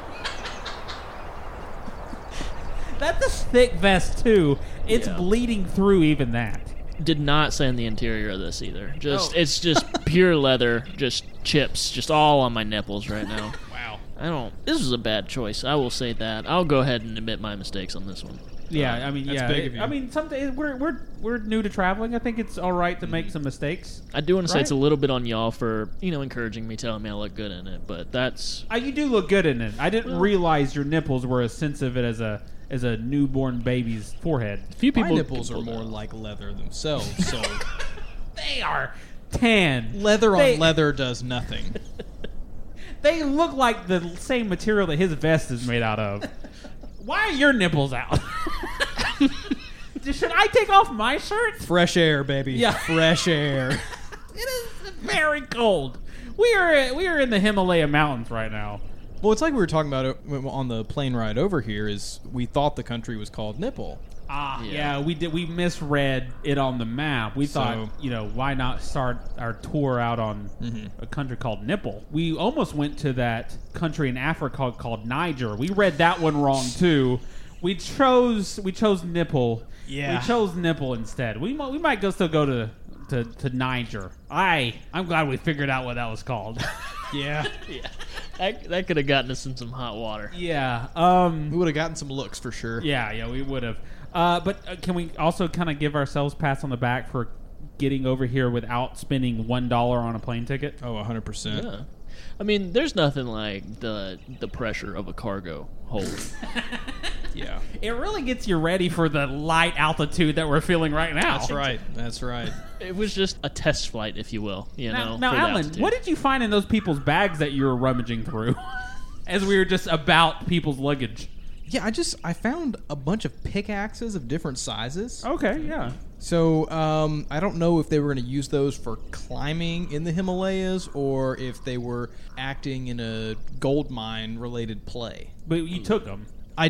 That's a thick vest too. It's Yeah. bleeding through even that. Did not say in the interior of this either. It's just pure leather, just chips, just all on my nipples right now. Wow. This was a bad choice. I will say that. I'll go ahead and admit my mistakes on this one. Yeah, I mean, That's big of you. I mean, sometimes we're new to traveling. I think it's all right to make some mistakes. I do want to say Right? it's a little bit on y'all for encouraging me, telling me I look good in it, but that's You do look good in it. I didn't realize your nipples were as sensitive as a newborn baby's forehead. few My people. nipples are pull that more off. like leather themselves, so They are tan. leather They- on leather does nothing. They look like the same material that his vest is made out of. Why are your nipples out? Should I take off my shirt? Fresh air, baby. Yeah. Fresh air. It is very cold. We are in the Himalaya mountains right now. Well, it's like we were talking about it on the plane ride over here. Is we thought the country was called Nipple. Yeah, we did. We misread it on the map. We thought, why not start our tour out on a country called Nipple? We almost went to that country in Africa called Niger. We read that one wrong too. We chose Nipple. Yeah. We chose Nipple instead. We might still go to Niger. I'm glad we figured out what that was called. Yeah. That could have gotten us in some hot water. Yeah. We would have gotten some looks for sure. Yeah, we would have. But can we also kind of give ourselves pats on the back for getting over here without spending $1 on a plane ticket? Oh, 100%. Yeah. I mean, there's nothing like the pressure of a cargo hold. Yeah. It really gets you ready for the light altitude that we're feeling right now. That's right. It was just a test flight, if you will. Now, for the Alan, altitude. what did you find in those people's bags that you were rummaging through as we were just about people's luggage? Yeah, I found a bunch of pickaxes of different sizes. Okay, yeah. So I don't know if they were going to use those for climbing in the Himalayas or if they were acting in a gold mine related play. But you took them.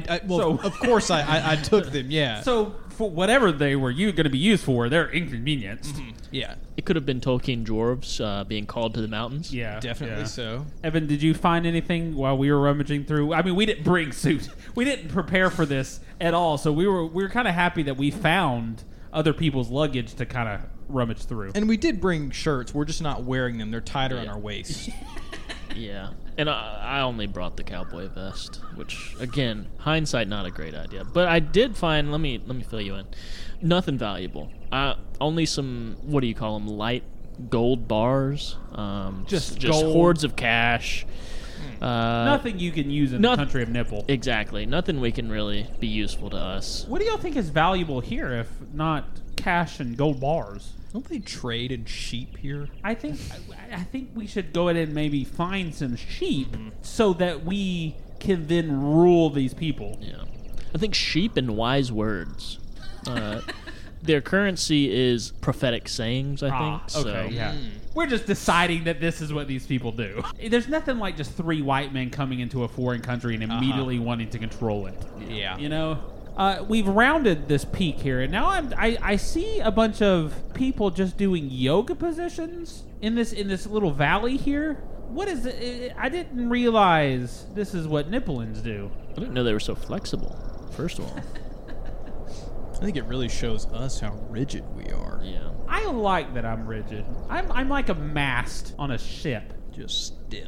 Of course I took them. Yeah. So for whatever they were going to be used for, they're inconvenienced. Yeah. It could have been Tolkien dwarves being called to the mountains. Yeah, Definitely yeah. so. Evan, did you find anything while we were rummaging through? I mean, we didn't bring suit. We didn't prepare for this at all. So we were kind of happy that we found other people's luggage to kind of rummage through. And we did bring shirts. We're just not wearing them. They're tighter on our waist. Yeah. And I only brought the cowboy vest, which, again, hindsight, not a great idea. But I did find, let me fill you in, nothing valuable. Only some, what do you call them, light gold bars. Just gold. hordes of cash. Nothing you can use in the country of Nipple. Exactly. Nothing we can really be useful to us. What do y'all think is valuable here if not cash and gold bars? Don't they trade in sheep here? I think we should go ahead and maybe find some sheep so that we can then rule these people. Yeah. I think sheep and wise words. Their currency is prophetic sayings, I think. Okay, So. yeah. We're just deciding that this is what these people do. There's nothing like just 3 white men coming into a foreign country and immediately wanting to control it. Yeah. You know? We've rounded this peak here, and now I see a bunch of people just doing yoga positions in this little valley here. What is it? I didn't realize this is what Nippolins do. I didn't know they were so flexible, first of all. I think it really shows us how rigid we are. Yeah. I like that I'm rigid. I'm like a mast on a ship. Just stiff.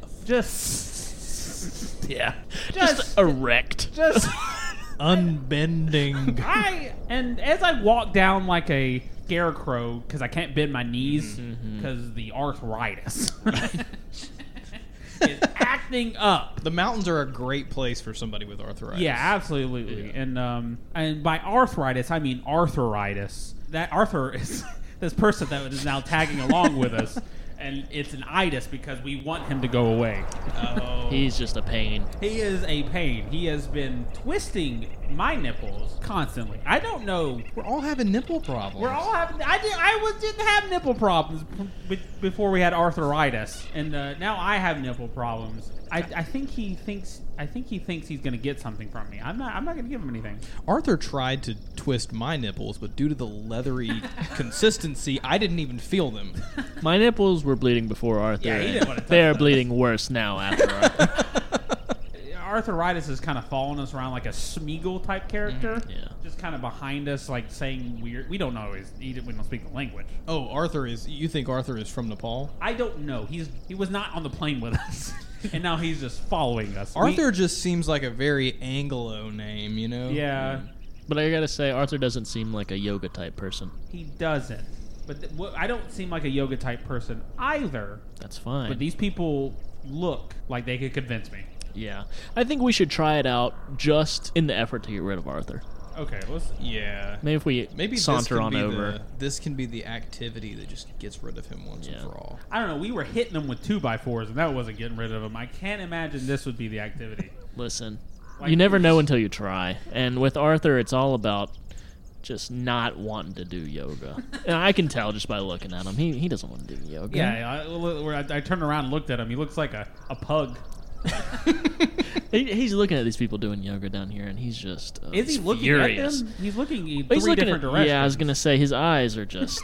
Just Yeah. Just erect. Just Unbending. and as I walk down like a scarecrow because I can't bend my knees because the arthritis is acting up. The mountains are a great place for somebody with arthritis. Yeah, absolutely. Yeah. And by arthritis I mean arthritis. That Arthur is this person that is now tagging along with us. And it's an itis because we want him to go away. Oh. He's just a pain. He is a pain. He has been twisting my nipples constantly. I don't know. We're all having nipple problems. We're all having. Didn't have nipple problems before we had arthritis, and now I have nipple problems. I think he thinks he's going to get something from me. I'm not going to give him anything. Arthur tried to twist my nipples, but due to the leathery consistency, I didn't even feel them. My nipples were bleeding before Arthur. Yeah, he didn't want to touch they are those. bleeding worse now after Arthur. Arthritis is kind of following us around like a Smeagol type character. Yeah. Just kind of behind us, like saying weird. We don't always eat it. We don't speak the language. Oh, you think Arthur is from Nepal? I don't know. He was not on the plane with us, and now he's just following us. Arthur just seems like a very Anglo name, you know? Yeah. But I gotta say, Arthur doesn't seem like a yoga type person. He doesn't. But I don't seem like a yoga type person either. That's fine. But these people look like they could convince me. Yeah. I think we should try it out just in the effort to get rid of Arthur. Okay, let's. Yeah. Maybe if we saunter on over. This can be the activity that just gets rid of him once and for all. I don't know. We were hitting them with 2x4s, and that wasn't getting rid of them. I can't imagine this would be the activity. Listen, Like, you never know until you try. And with Arthur, it's all about just not wanting to do yoga. And I can tell just by looking at him. He doesn't want to do yoga. Yeah, I turned around and looked at him. He looks like a pug. He's looking at these people doing yoga down here, and he's just Is he looking furious. at them? He's looking in He's three looking different at, directions. Yeah, I was gonna say his eyes are just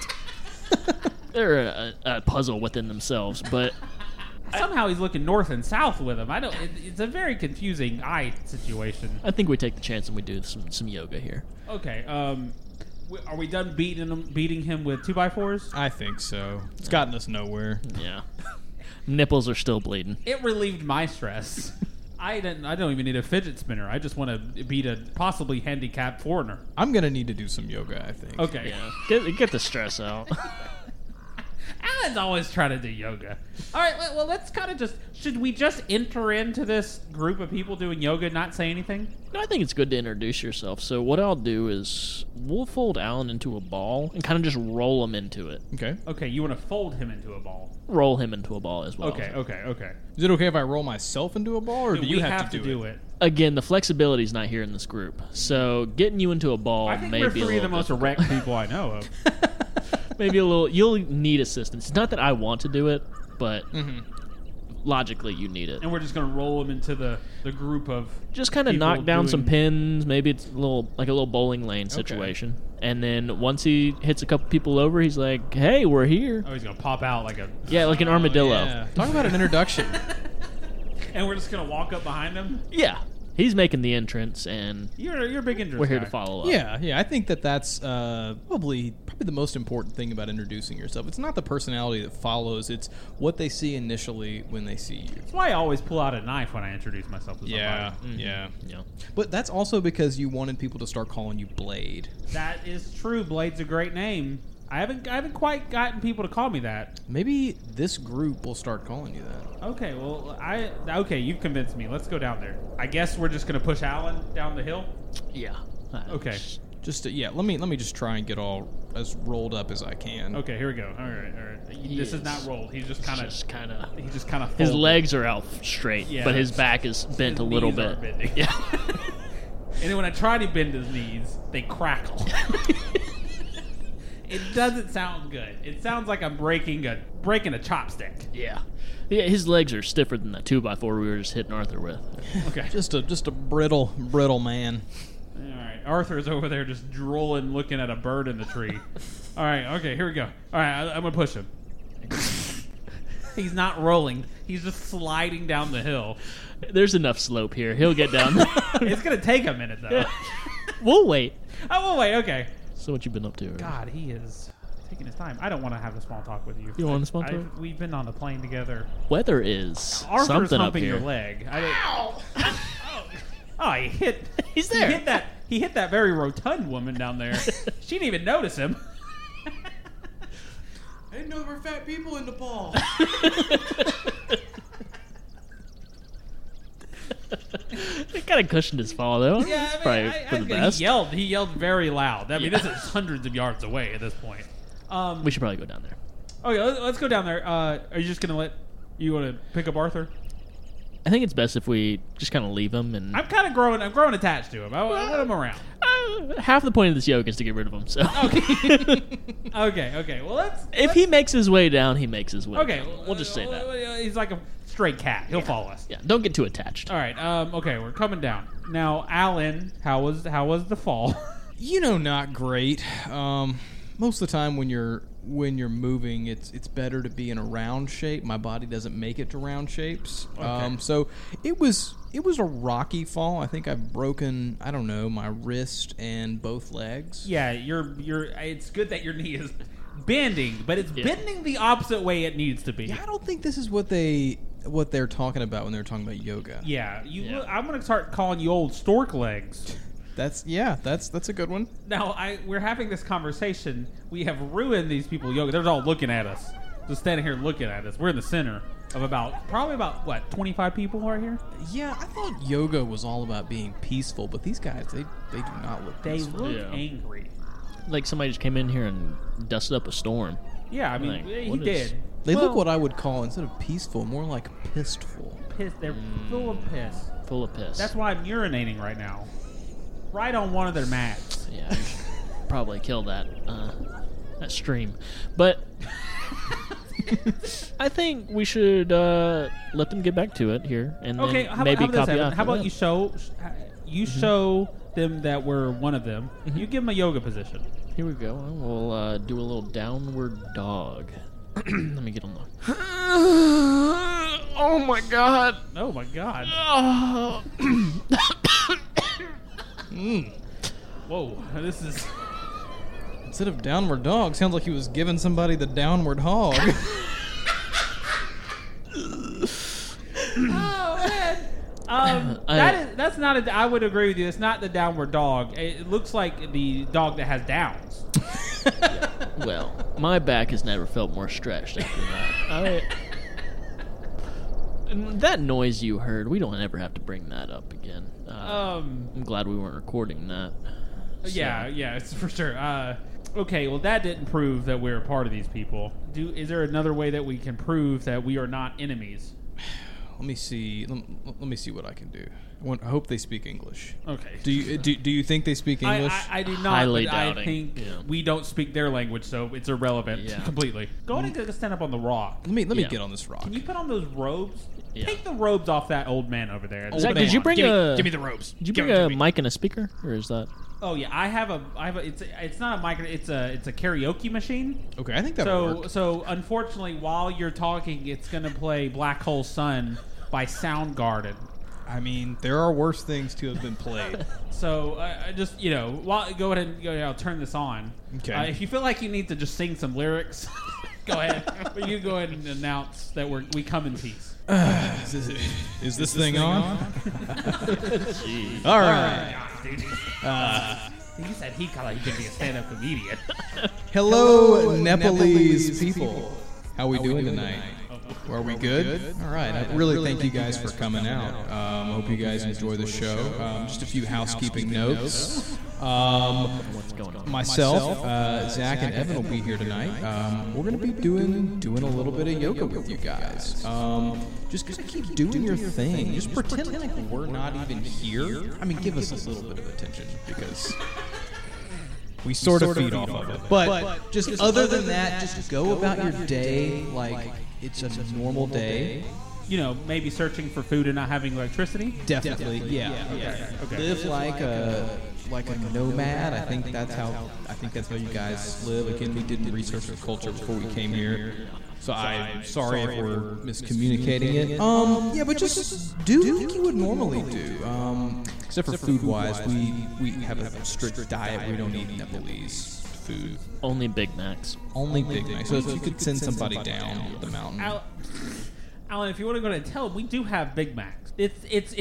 they're a puzzle within themselves. But somehow he's looking north and south with him. It's a very confusing eye situation. I think we take the chance and we do some yoga here. Okay. Are we done beating him with 2x4s? I think so. It's gotten us nowhere. Yeah. Nipples are still bleeding. It relieved my stress. I don't even need a fidget spinner. I just want to beat a possibly handicapped foreigner. I'm gonna need to do some yoga, I think. Okay. Yeah. Get the stress out. Alan's always trying to do yoga. All right, well, let's kind of just... Should we just enter into this group of people doing yoga and not say anything? No, I think it's good to introduce yourself. So what I'll do is we'll fold Alan into a ball and kind of just roll him into it. Okay. Okay, you want to fold him into a ball. Roll him into a ball as well. Okay. Is it okay if I roll myself into a ball, or do you have to do it? Again, the flexibility is not here in this group. So getting you into a ball I think may we're be a three of the little most difficult. erect people I know of. Maybe a little. You'll need assistance. It's not that I want to do it, but logically you need it. And we're just going to roll him into the group of just kind of people knock down some doing- pins. Maybe it's a little bowling lane situation. And then once he hits a couple people over, he's like, "Hey, we're here." Oh, he's going to pop out like an armadillo. Yeah. Talk about an introduction. And we're just going to walk up behind him? Yeah, he's making the entrance, and You're a big entrance we're here guy. to follow up. Yeah. I think that's probably the most important thing about introducing yourself. It's not the personality that follows; it's what they see initially when they see you. That's why I always pull out a knife when I introduce myself to somebody. Yeah. Yeah. But that's also because you wanted people to start calling you Blade. That is true. Blade's a great name. I haven't quite gotten people to call me that. Maybe this group will start calling you that. Okay, well, you've convinced me. Let's go down there. I guess we're just gonna push Alan down the hill. Yeah. Okay. Just let me just try and get all as rolled up as I can. Okay, here we go. All right. This is not rolled. He's just kind of. His legs are out straight, Yeah. but his back is bent His a little knees bit. aren't bending. Yeah. And then when I try to bend his knees, they crackle. It doesn't sound good. It sounds like I'm breaking a chopstick. Yeah. Yeah, his legs are stiffer than that 2x4 we were just hitting Arthur with. Okay. Just a brittle man. All right. Arthur's over there just drooling, looking at a bird in the tree. All right. Okay. Here we go. All right. I'm gonna push him. He's not rolling. He's just sliding down the hill. There's enough slope here. He'll get down. It's gonna take a minute though. We'll wait. Oh, we'll wait. Okay. So what you been up to? God, he is taking his time. I don't want to have a small talk with you. You want a small talk? We've been on the plane together. Weather is Arthur's something up humping here. your leg. Oh, he hit. He's there. He hit that very rotund woman down there. She didn't even notice him. I didn't know there were fat people in Nepal. It kind of cushioned his fall, though. Yeah, Probably for the best. He yelled very loud. I mean, this is hundreds of yards away at this point. We should probably go down there. Okay, let's go down there. Are you just gonna you want to pick up Arthur? I think it's best if we just kind of leave him. And I'm growing attached to him. I want him around. Half the point of this yoke is to get rid of him. So Okay. Well, if he makes his way down, he makes his way. Okay, down. We'll just say that. He's like a stray cat. He'll follow us. Yeah, don't get too attached. All right. Okay, we're coming down now. Alan, how was the fall? Not great. Most of the time when you're moving, it's better to be in a round shape. My body doesn't make it to round shapes. Okay. So it was a rocky fall. I think I've broken, I don't know, my wrist and both legs. Yeah, you're. It's good that your knee is bending, but it's bending the opposite way it needs to be. Yeah, I don't think this is what they're talking about when they're talking about yoga. Yeah, I'm gonna start calling you old stork legs. That's a good one. Now we're having this conversation. We have ruined these people yoga. They're all looking at us, just standing here looking at us. We're in the center of probably about what 25 people right here. Yeah, I thought yoga was all about being peaceful, but these guys they do not look peaceful. They look angry. Like somebody just came in here and dusted up a storm. Yeah, I mean he did. They look what I would call, instead of peaceful, more like pissful. They're full of piss. Full of piss. That's why I'm urinating right now. Right on one of their mats. Yeah, I should probably kill that stream. But I think we should let them get back to it here, and then maybe copy off. How about you show them that we're one of them. Mm-hmm. You give them a yoga position. Here we go. We'll do a little downward dog. Let me get on the. Oh my god! Oh my god! Whoa! This is. Instead of downward dog, sounds like he was giving somebody the downward hog. Oh man! That's not I would agree with you. It's not the downward dog. It looks like the dog that has downs. Well, my back has never felt more stretched after that. And that noise you heard, we don't ever have to bring that up again. I'm glad we weren't recording that. So. Yeah, it's for sure. Okay, well, that didn't prove that we're a part of these people. Is there another way that we can prove that we are not enemies? Let me see. Let me see what I can do. I hope they speak English. Okay. Do you think they speak English? I do not. Highly but doubting. I think we don't speak their language, so it's irrelevant completely. Go ahead and stand up on the rock. Let me get on this rock. Can you put on those robes? Yeah. Take the robes off that old man over there. Zach, did you bring give me the robes? Did you bring a mic and a speaker, or is that? Oh yeah, I have a. It's not a mic. It's a karaoke machine. Okay, I think that'll work. So unfortunately, while you're talking, it's gonna play Black Hole Sun by Soundgarden. I mean, there are worse things to have been played. So just go ahead and I'll turn this on. Okay. If you feel like you need to just sing some lyrics, go ahead. But you go ahead and announce that we come in peace. Is this thing on? All right. He said he could be a stand-up comedian. Hello, Nepalese people. How we doing tonight? Are we good? All right. I really thank you guys for coming out. I hope you guys enjoy the show. Just a few housekeeping notes. What's going on? Myself, Zach, and Evan will be here tonight. We're going to be doing a little bit of yoga with you guys. Just keep doing your thing. Just pretend like we're not even here. I mean, give us a little bit of attention because We sort of feed off of it. But just other than that, just go about your day like it's a normal day. You know, maybe searching for food and not having electricity? Definitely, yeah. Okay. Live like a nomad. I think that's how you guys live. Again, we didn't research the culture before we came here. So I'm sorry if we're miscommunicating it. Yeah, but just do what you would normally do. Except for food-wise, we have a strict diet. We don't eat Nepalese food. Only Big Macs. Only Big Macs. So if you could send somebody down the mountain. Alan, if you want to go to tell him, we do have Big Macs. It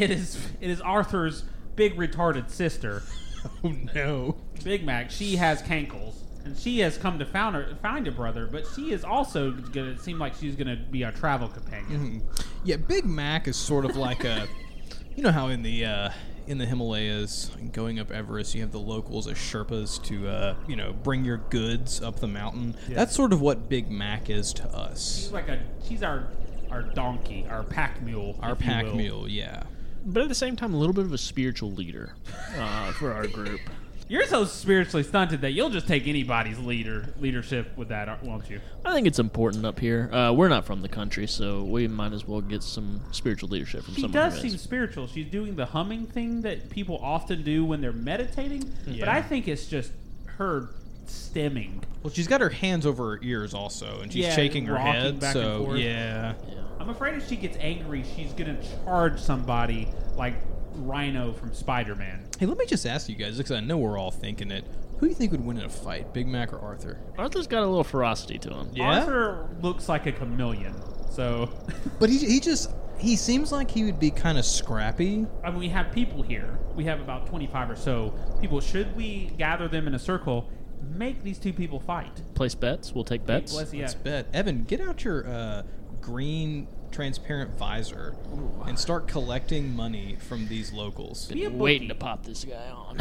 is Arthur's big retarded sister. Oh no, Big Mac. She has cankles, and she has come to find a brother, but she is also gonna seem like she's gonna be our travel companion. Mm-hmm. Yeah, Big Mac is sort of like a, you know how in the Himalayas, going up Everest, you have the locals as Sherpas to bring your goods up the mountain. Yeah. That's sort of what Big Mac is to us. She's our donkey, our pack mule. Our pack mule, yeah. But at the same time, a little bit of a spiritual leader for our group. You're so spiritually stunted that you'll just take anybody's leadership with that, won't you? I think it's important up here. We're not from the country, so we might as well get some spiritual leadership from someone. She does seem spiritual. She's doing the humming thing that people often do when they're meditating, but I think it's just her stemming. Well, she's got her hands over her ears also, and she's shaking her head. Back so and forth. Yeah. I'm afraid if she gets angry, she's gonna charge somebody like Rhino from Spider-Man. Hey, let me just ask you guys, because I know we're all thinking it. Who do you think would win in a fight, Big Mac or Arthur? Arthur's got a little ferocity to him. Yeah? Arthur looks like a chameleon, so. But he seems like he would be kind of scrappy. I mean, we have people here. We have about 25 or so people. Should we gather them in a circle? Make these two people fight. Place bets. We'll take bets. Let's bet. Evan, get out your green transparent visor and start collecting money from these locals. Been waiting to pop this guy on.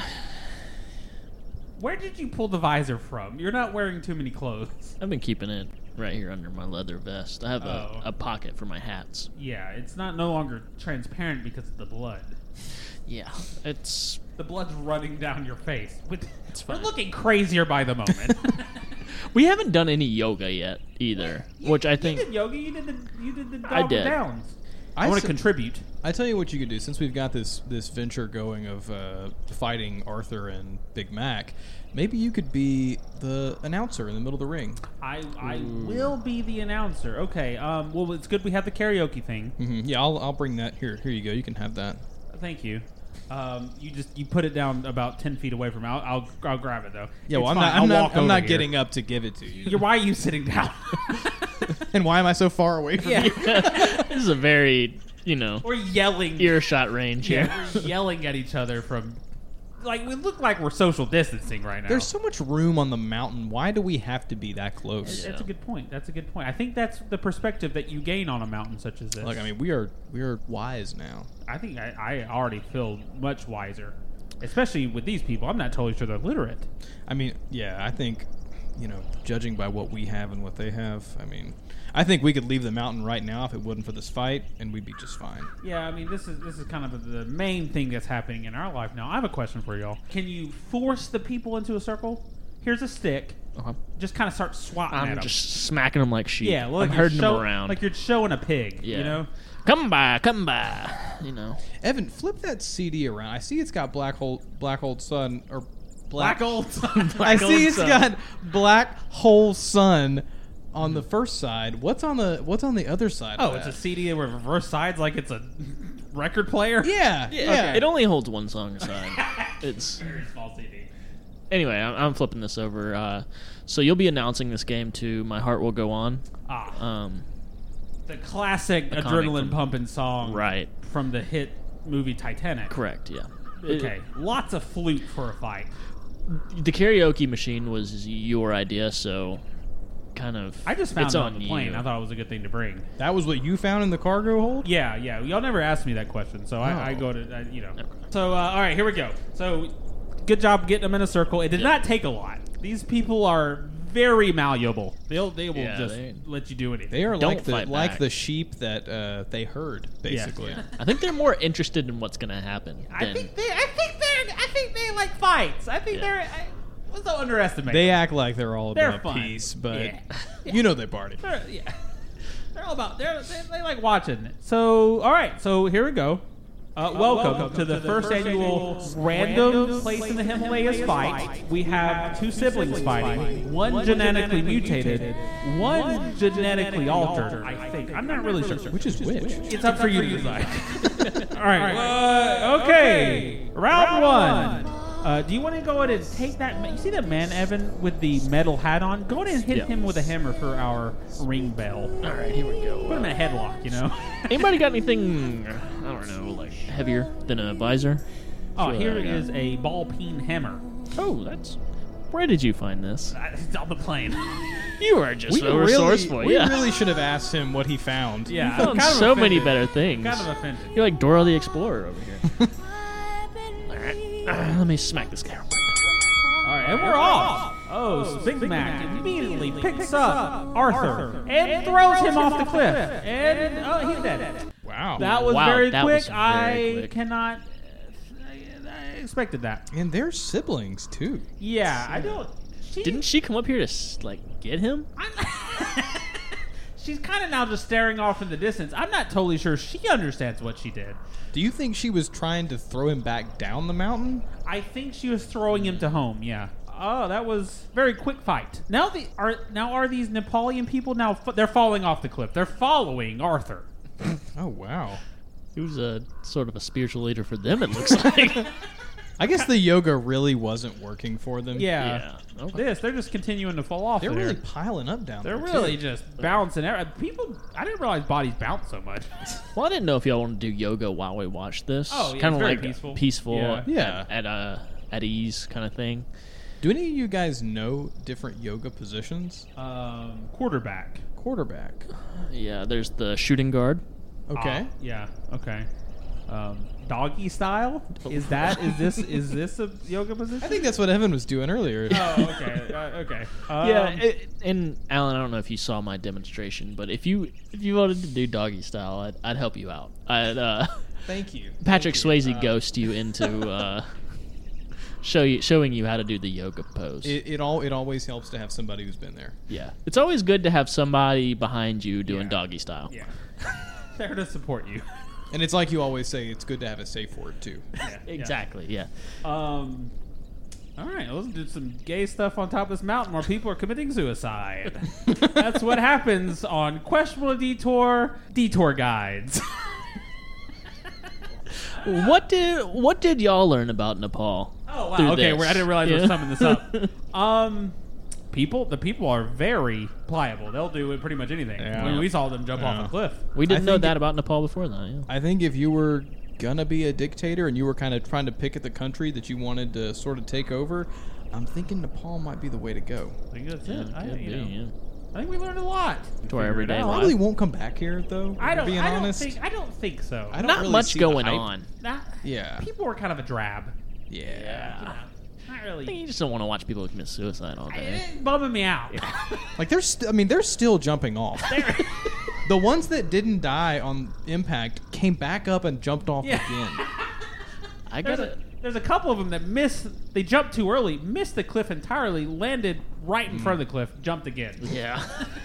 Where did you pull the visor from? You're not wearing too many clothes. I've been keeping it right here under my leather vest. I have a pocket for my hats. Yeah, it's no longer transparent because of the blood. Yeah, it's... The blood's running down your face. It's fine. We're looking crazier by the moment. We haven't done any yoga yet either, which I think... You did yoga. You did the dog downs. I want to contribute. I tell you what you could do. Since we've got this venture going of fighting Arthur and Big Mac, maybe you could be the announcer in the middle of the ring. I will be the announcer. Okay. Well, it's good we have the karaoke thing. Mm-hmm. Yeah, I'll bring that. Here you go. You can have that. Thank you. You put it down about 10 feet away from me. I'll grab it though. Yeah, well, I'm not getting up to give it to you. Why are you sitting down? And why am I so far away from you? This is a very, we're yelling earshot range here. We're yelling at each other from, we look like we're social distancing right now. There's so much room on the mountain. Why do we have to be that close? That's a good point. I think that's the perspective that you gain on a mountain such as this. Look, I mean, we are wise now. I think I already feel much wiser, especially with these people. I'm not totally sure they're literate. I mean, yeah, I think, judging by what we have and what they have, I think we could leave the mountain right now if it wasn't for this fight, and we'd be just fine. Yeah, I mean, this is kind of the main thing that's happening in our life now. I have a question for y'all. Can you force the people into a circle? Here's a stick. Uh-huh. Just kind of start swatting at them. I'm just smacking them like sheep. Yeah, I'm herding them around. Like you're showing a pig, Come by. Evan, flip that CD around. I see it's got Black Hole Sun, or Black Old Sun. I see it's got Black Hole Sun on the first side. What's on the other side? Oh, it's a CD with reverse sides, like it's a record player. Yeah. Okay. It only holds one song aside. It's very small CD. Anyway, I'm flipping this over. So you'll be announcing this game to "My Heart Will Go On." The classic adrenaline pumping song, right, from the hit movie Titanic. Correct. Yeah. Okay. Lots of flute for a fight. The karaoke machine was your idea, so kind of. I just found it on the plane. I thought it was a good thing to bring. That was what you found in the cargo hold? Yeah. Y'all never asked me that question, so I go to So all right, here we go. So good job getting them in a circle. It did not take a lot. These people are very malleable. They will just let you do anything. They are like the sheep that they herd, basically. Yeah. I think they're more interested in what's going to happen. I think they like fights. I think they're. don't underestimate. They them. act like they're all They're about fun. peace, but Yeah. you know they party. They're all about. They like watching it. So all right. So here we go. Welcome to the first annual random place in the Himalayas fight. We have two siblings fighting. One genetically mutated, one genetically altered. I think. I'm not really sure. Which is which? It's up for you to decide. All right. Okay. Round one. Do you want to go ahead and take that? You see that man, Evan, with the metal hat on? Go ahead and hit him with a hammer for our ring bell. All right, here we go. Put him in a headlock, you know? Anybody got anything, I don't know, like heavier than a visor? Oh, Sure, here I got- is a ball peen hammer. Oh, that's... Where did you find this? It's on the plane. You are just so really, resourceful. we Yeah. really should have asked him what he found. Yeah, You I'm found kind of so many offended. better things. Kind of offended. You're like Dora the Explorer over here. All right, let me smack this guy real quick. All right, and we're off. Oh, Big Mac immediately picks up Arthur and throws him off the cliff. And he's dead. Wow. That was Wow, very that quick. was very I quick. cannot. I expected that. And they're siblings, too. Yeah, I don't. Didn't she come up here to like get him? She's kind of now just staring off in the distance. I'm not totally sure she understands what she did. Do you think she was trying to throw him back down the mountain? I think she was throwing him to home. Yeah. Oh, that was very quick fight. Now are these Nepalian people now? They're falling off the cliff. They're following Arthur. Oh, wow. He was a sort of a spiritual leader for them. It looks like. I guess the yoga really wasn't working for them. Yeah. Okay. They're just continuing to fall off. They're there. really piling up down They're there. really too. just bouncing. People, I didn't realize bodies bounce so much. Well, I didn't know if y'all want to do yoga while we watch this. Oh, yeah, kind it's of very like peaceful. Yeah. Yeah. at ease kind of thing. Do any of you guys know different yoga positions? Quarterback. Quarterback. Yeah, there's the shooting guard. Okay. Yeah. Okay. Doggy style? Is this a yoga position? I think that's what Evan was doing earlier. Oh, okay. Okay. And Alan, I don't know if you saw my demonstration, but if you wanted to do doggy style, I'd help you out. Thank you. Patrick Swayze ghost you into showing you how to do the yoga pose. It always helps to have somebody who's been there. Yeah, it's always good to have somebody behind you doing doggy style. Yeah. There to support you. And it's like you always say, it's good to have a safe word too. Exactly. Yeah. All right, let's do some gay stuff on top of this mountain where people are committing suicide. That's what happens on Questionable Detour Guides. What did y'all learn about Nepal? Oh, wow. through Okay, this? I didn't realize I Yeah. was summing this up. The people are very pliable. They'll do pretty much anything. Yeah. I mean, we saw them jump off a cliff. We didn't know think that about Nepal before that. Yeah. I think if you were gonna be a dictator and you were kind of trying to pick at the country that you wanted to sort of take over, I'm thinking Nepal might be the way to go. I think that's it. I Could be, think we learned a lot. To our everyday life. Probably won't come back here though. I don't honest. think so. I don't Not really much see the going hype. on. Yeah. People are kind of a drab. Yeah. Not I really. think you just don't want to watch people commit suicide all day. It's bumming me out. Like they're still jumping off. The ones that didn't die on impact came back up and jumped off again. I got it. There's a couple of them that they jumped too early, missed the cliff entirely, landed right in front of the cliff, jumped again. Yeah.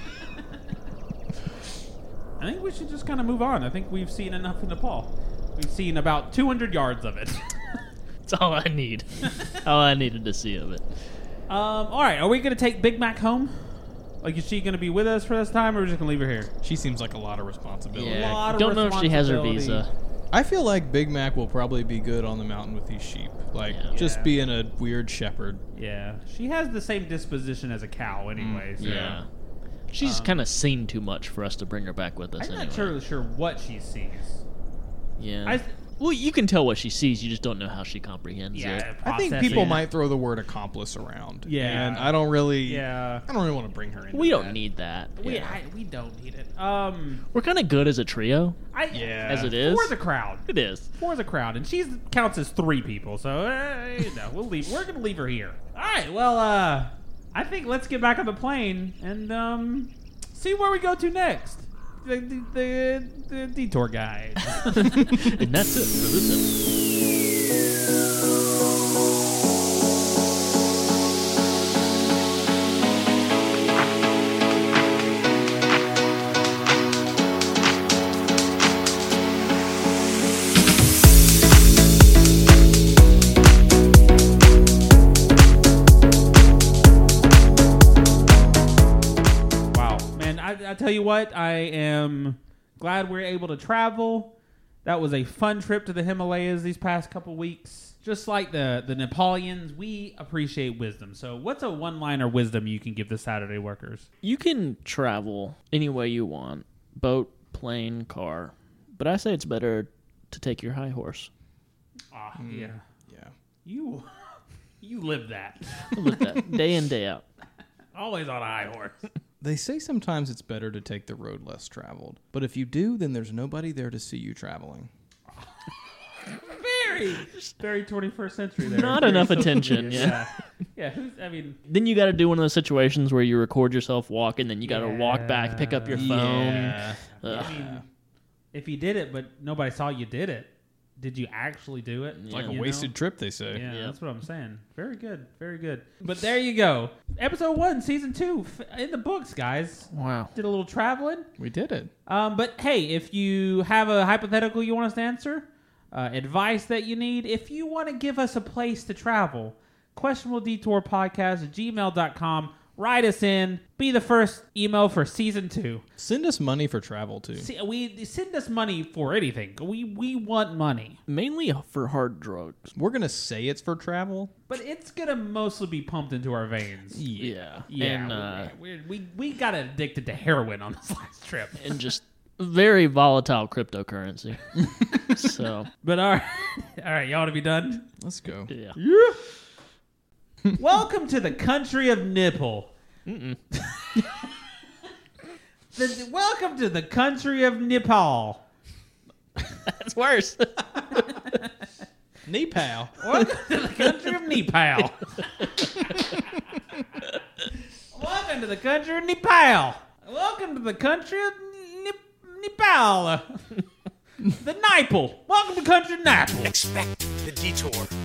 I think we should just kind of move on. I think we've seen enough in Nepal. We've seen about 200 yards of it. That's all I need. All I needed to see of it. All right, are we going to take Big Mac home? Like, is she going to be with us for this time, or are we just going to leave her here? She seems like a lot of responsibility. Yeah. lot of Don't know if she has her responsibility. visa. I feel like Big Mac will probably be good on the mountain with these sheep. Like, just Yeah. being a weird shepherd. Yeah. She has the same disposition as a cow anyway. So. Yeah. She's kind of seen too much for us to bring her back with us I'm anyway. not really sure what she sees. Yeah. Well, you can tell what she sees. You just don't know how she comprehends it. I think people might throw the word accomplice around. Yeah. And I don't really want to bring her in. We don't need that. We don't need it. We're kind of good as a trio. As it is. For the crowd. It is. For the crowd. And she counts as 3 people. So, we'll leave. We're going to leave her here. All right. Well, I think let's get back on the plane and see where we go to next. The detour guide. And that's it for this episode. tell you what, I am glad we're able to travel. That was a fun trip to the Himalayas these past couple weeks. Just like the Nepalians, we appreciate wisdom. So what's a one-liner wisdom you can give the Saturday workers? You can travel any way you want. Boat, plane, car. But I say it's better to take your high horse. Yeah. Yeah. You live that. I live that day in, day out. Always on a high horse. They say sometimes it's better to take the road less traveled. But if you do, then there's nobody there to see you traveling. Very 21st century there. Not Very enough social attention, media. yeah. Then you got to do one of those situations where you record yourself walking, then you got to walk back, pick up your phone. Yeah. I mean, if you did it, but nobody saw you did it, did you actually do it? It's like a wasted trip, they say. Yeah, that's what I'm saying. Very good. Very good. But there you go. Episode 1, Season 2, in the books, guys. Wow. Did a little traveling. We did it. But hey, if you have a hypothetical you want us to answer, advice that you need, if you want to give us a place to travel, questionabledetourpodcast@gmail.com. Write us in. Be the first email for Season 2. Send us money for travel, too. We send us money for anything. We want money. Mainly for hard drugs. We're going to say it's for travel. But it's going to mostly be pumped into our veins. Yeah. Yeah. And, we got addicted to heroin on this last trip. And just very volatile cryptocurrency. So. But all right, y'all want to be done? Let's go. Yeah. Welcome to the country of nipple. Welcome to the country of Nepal. That's worse. Nepal. Welcome to the country of Nepal. Welcome to the country of Nepal. Welcome to the country of Nepal. The Nipple. Welcome to the country of Nipple. Expect the detour.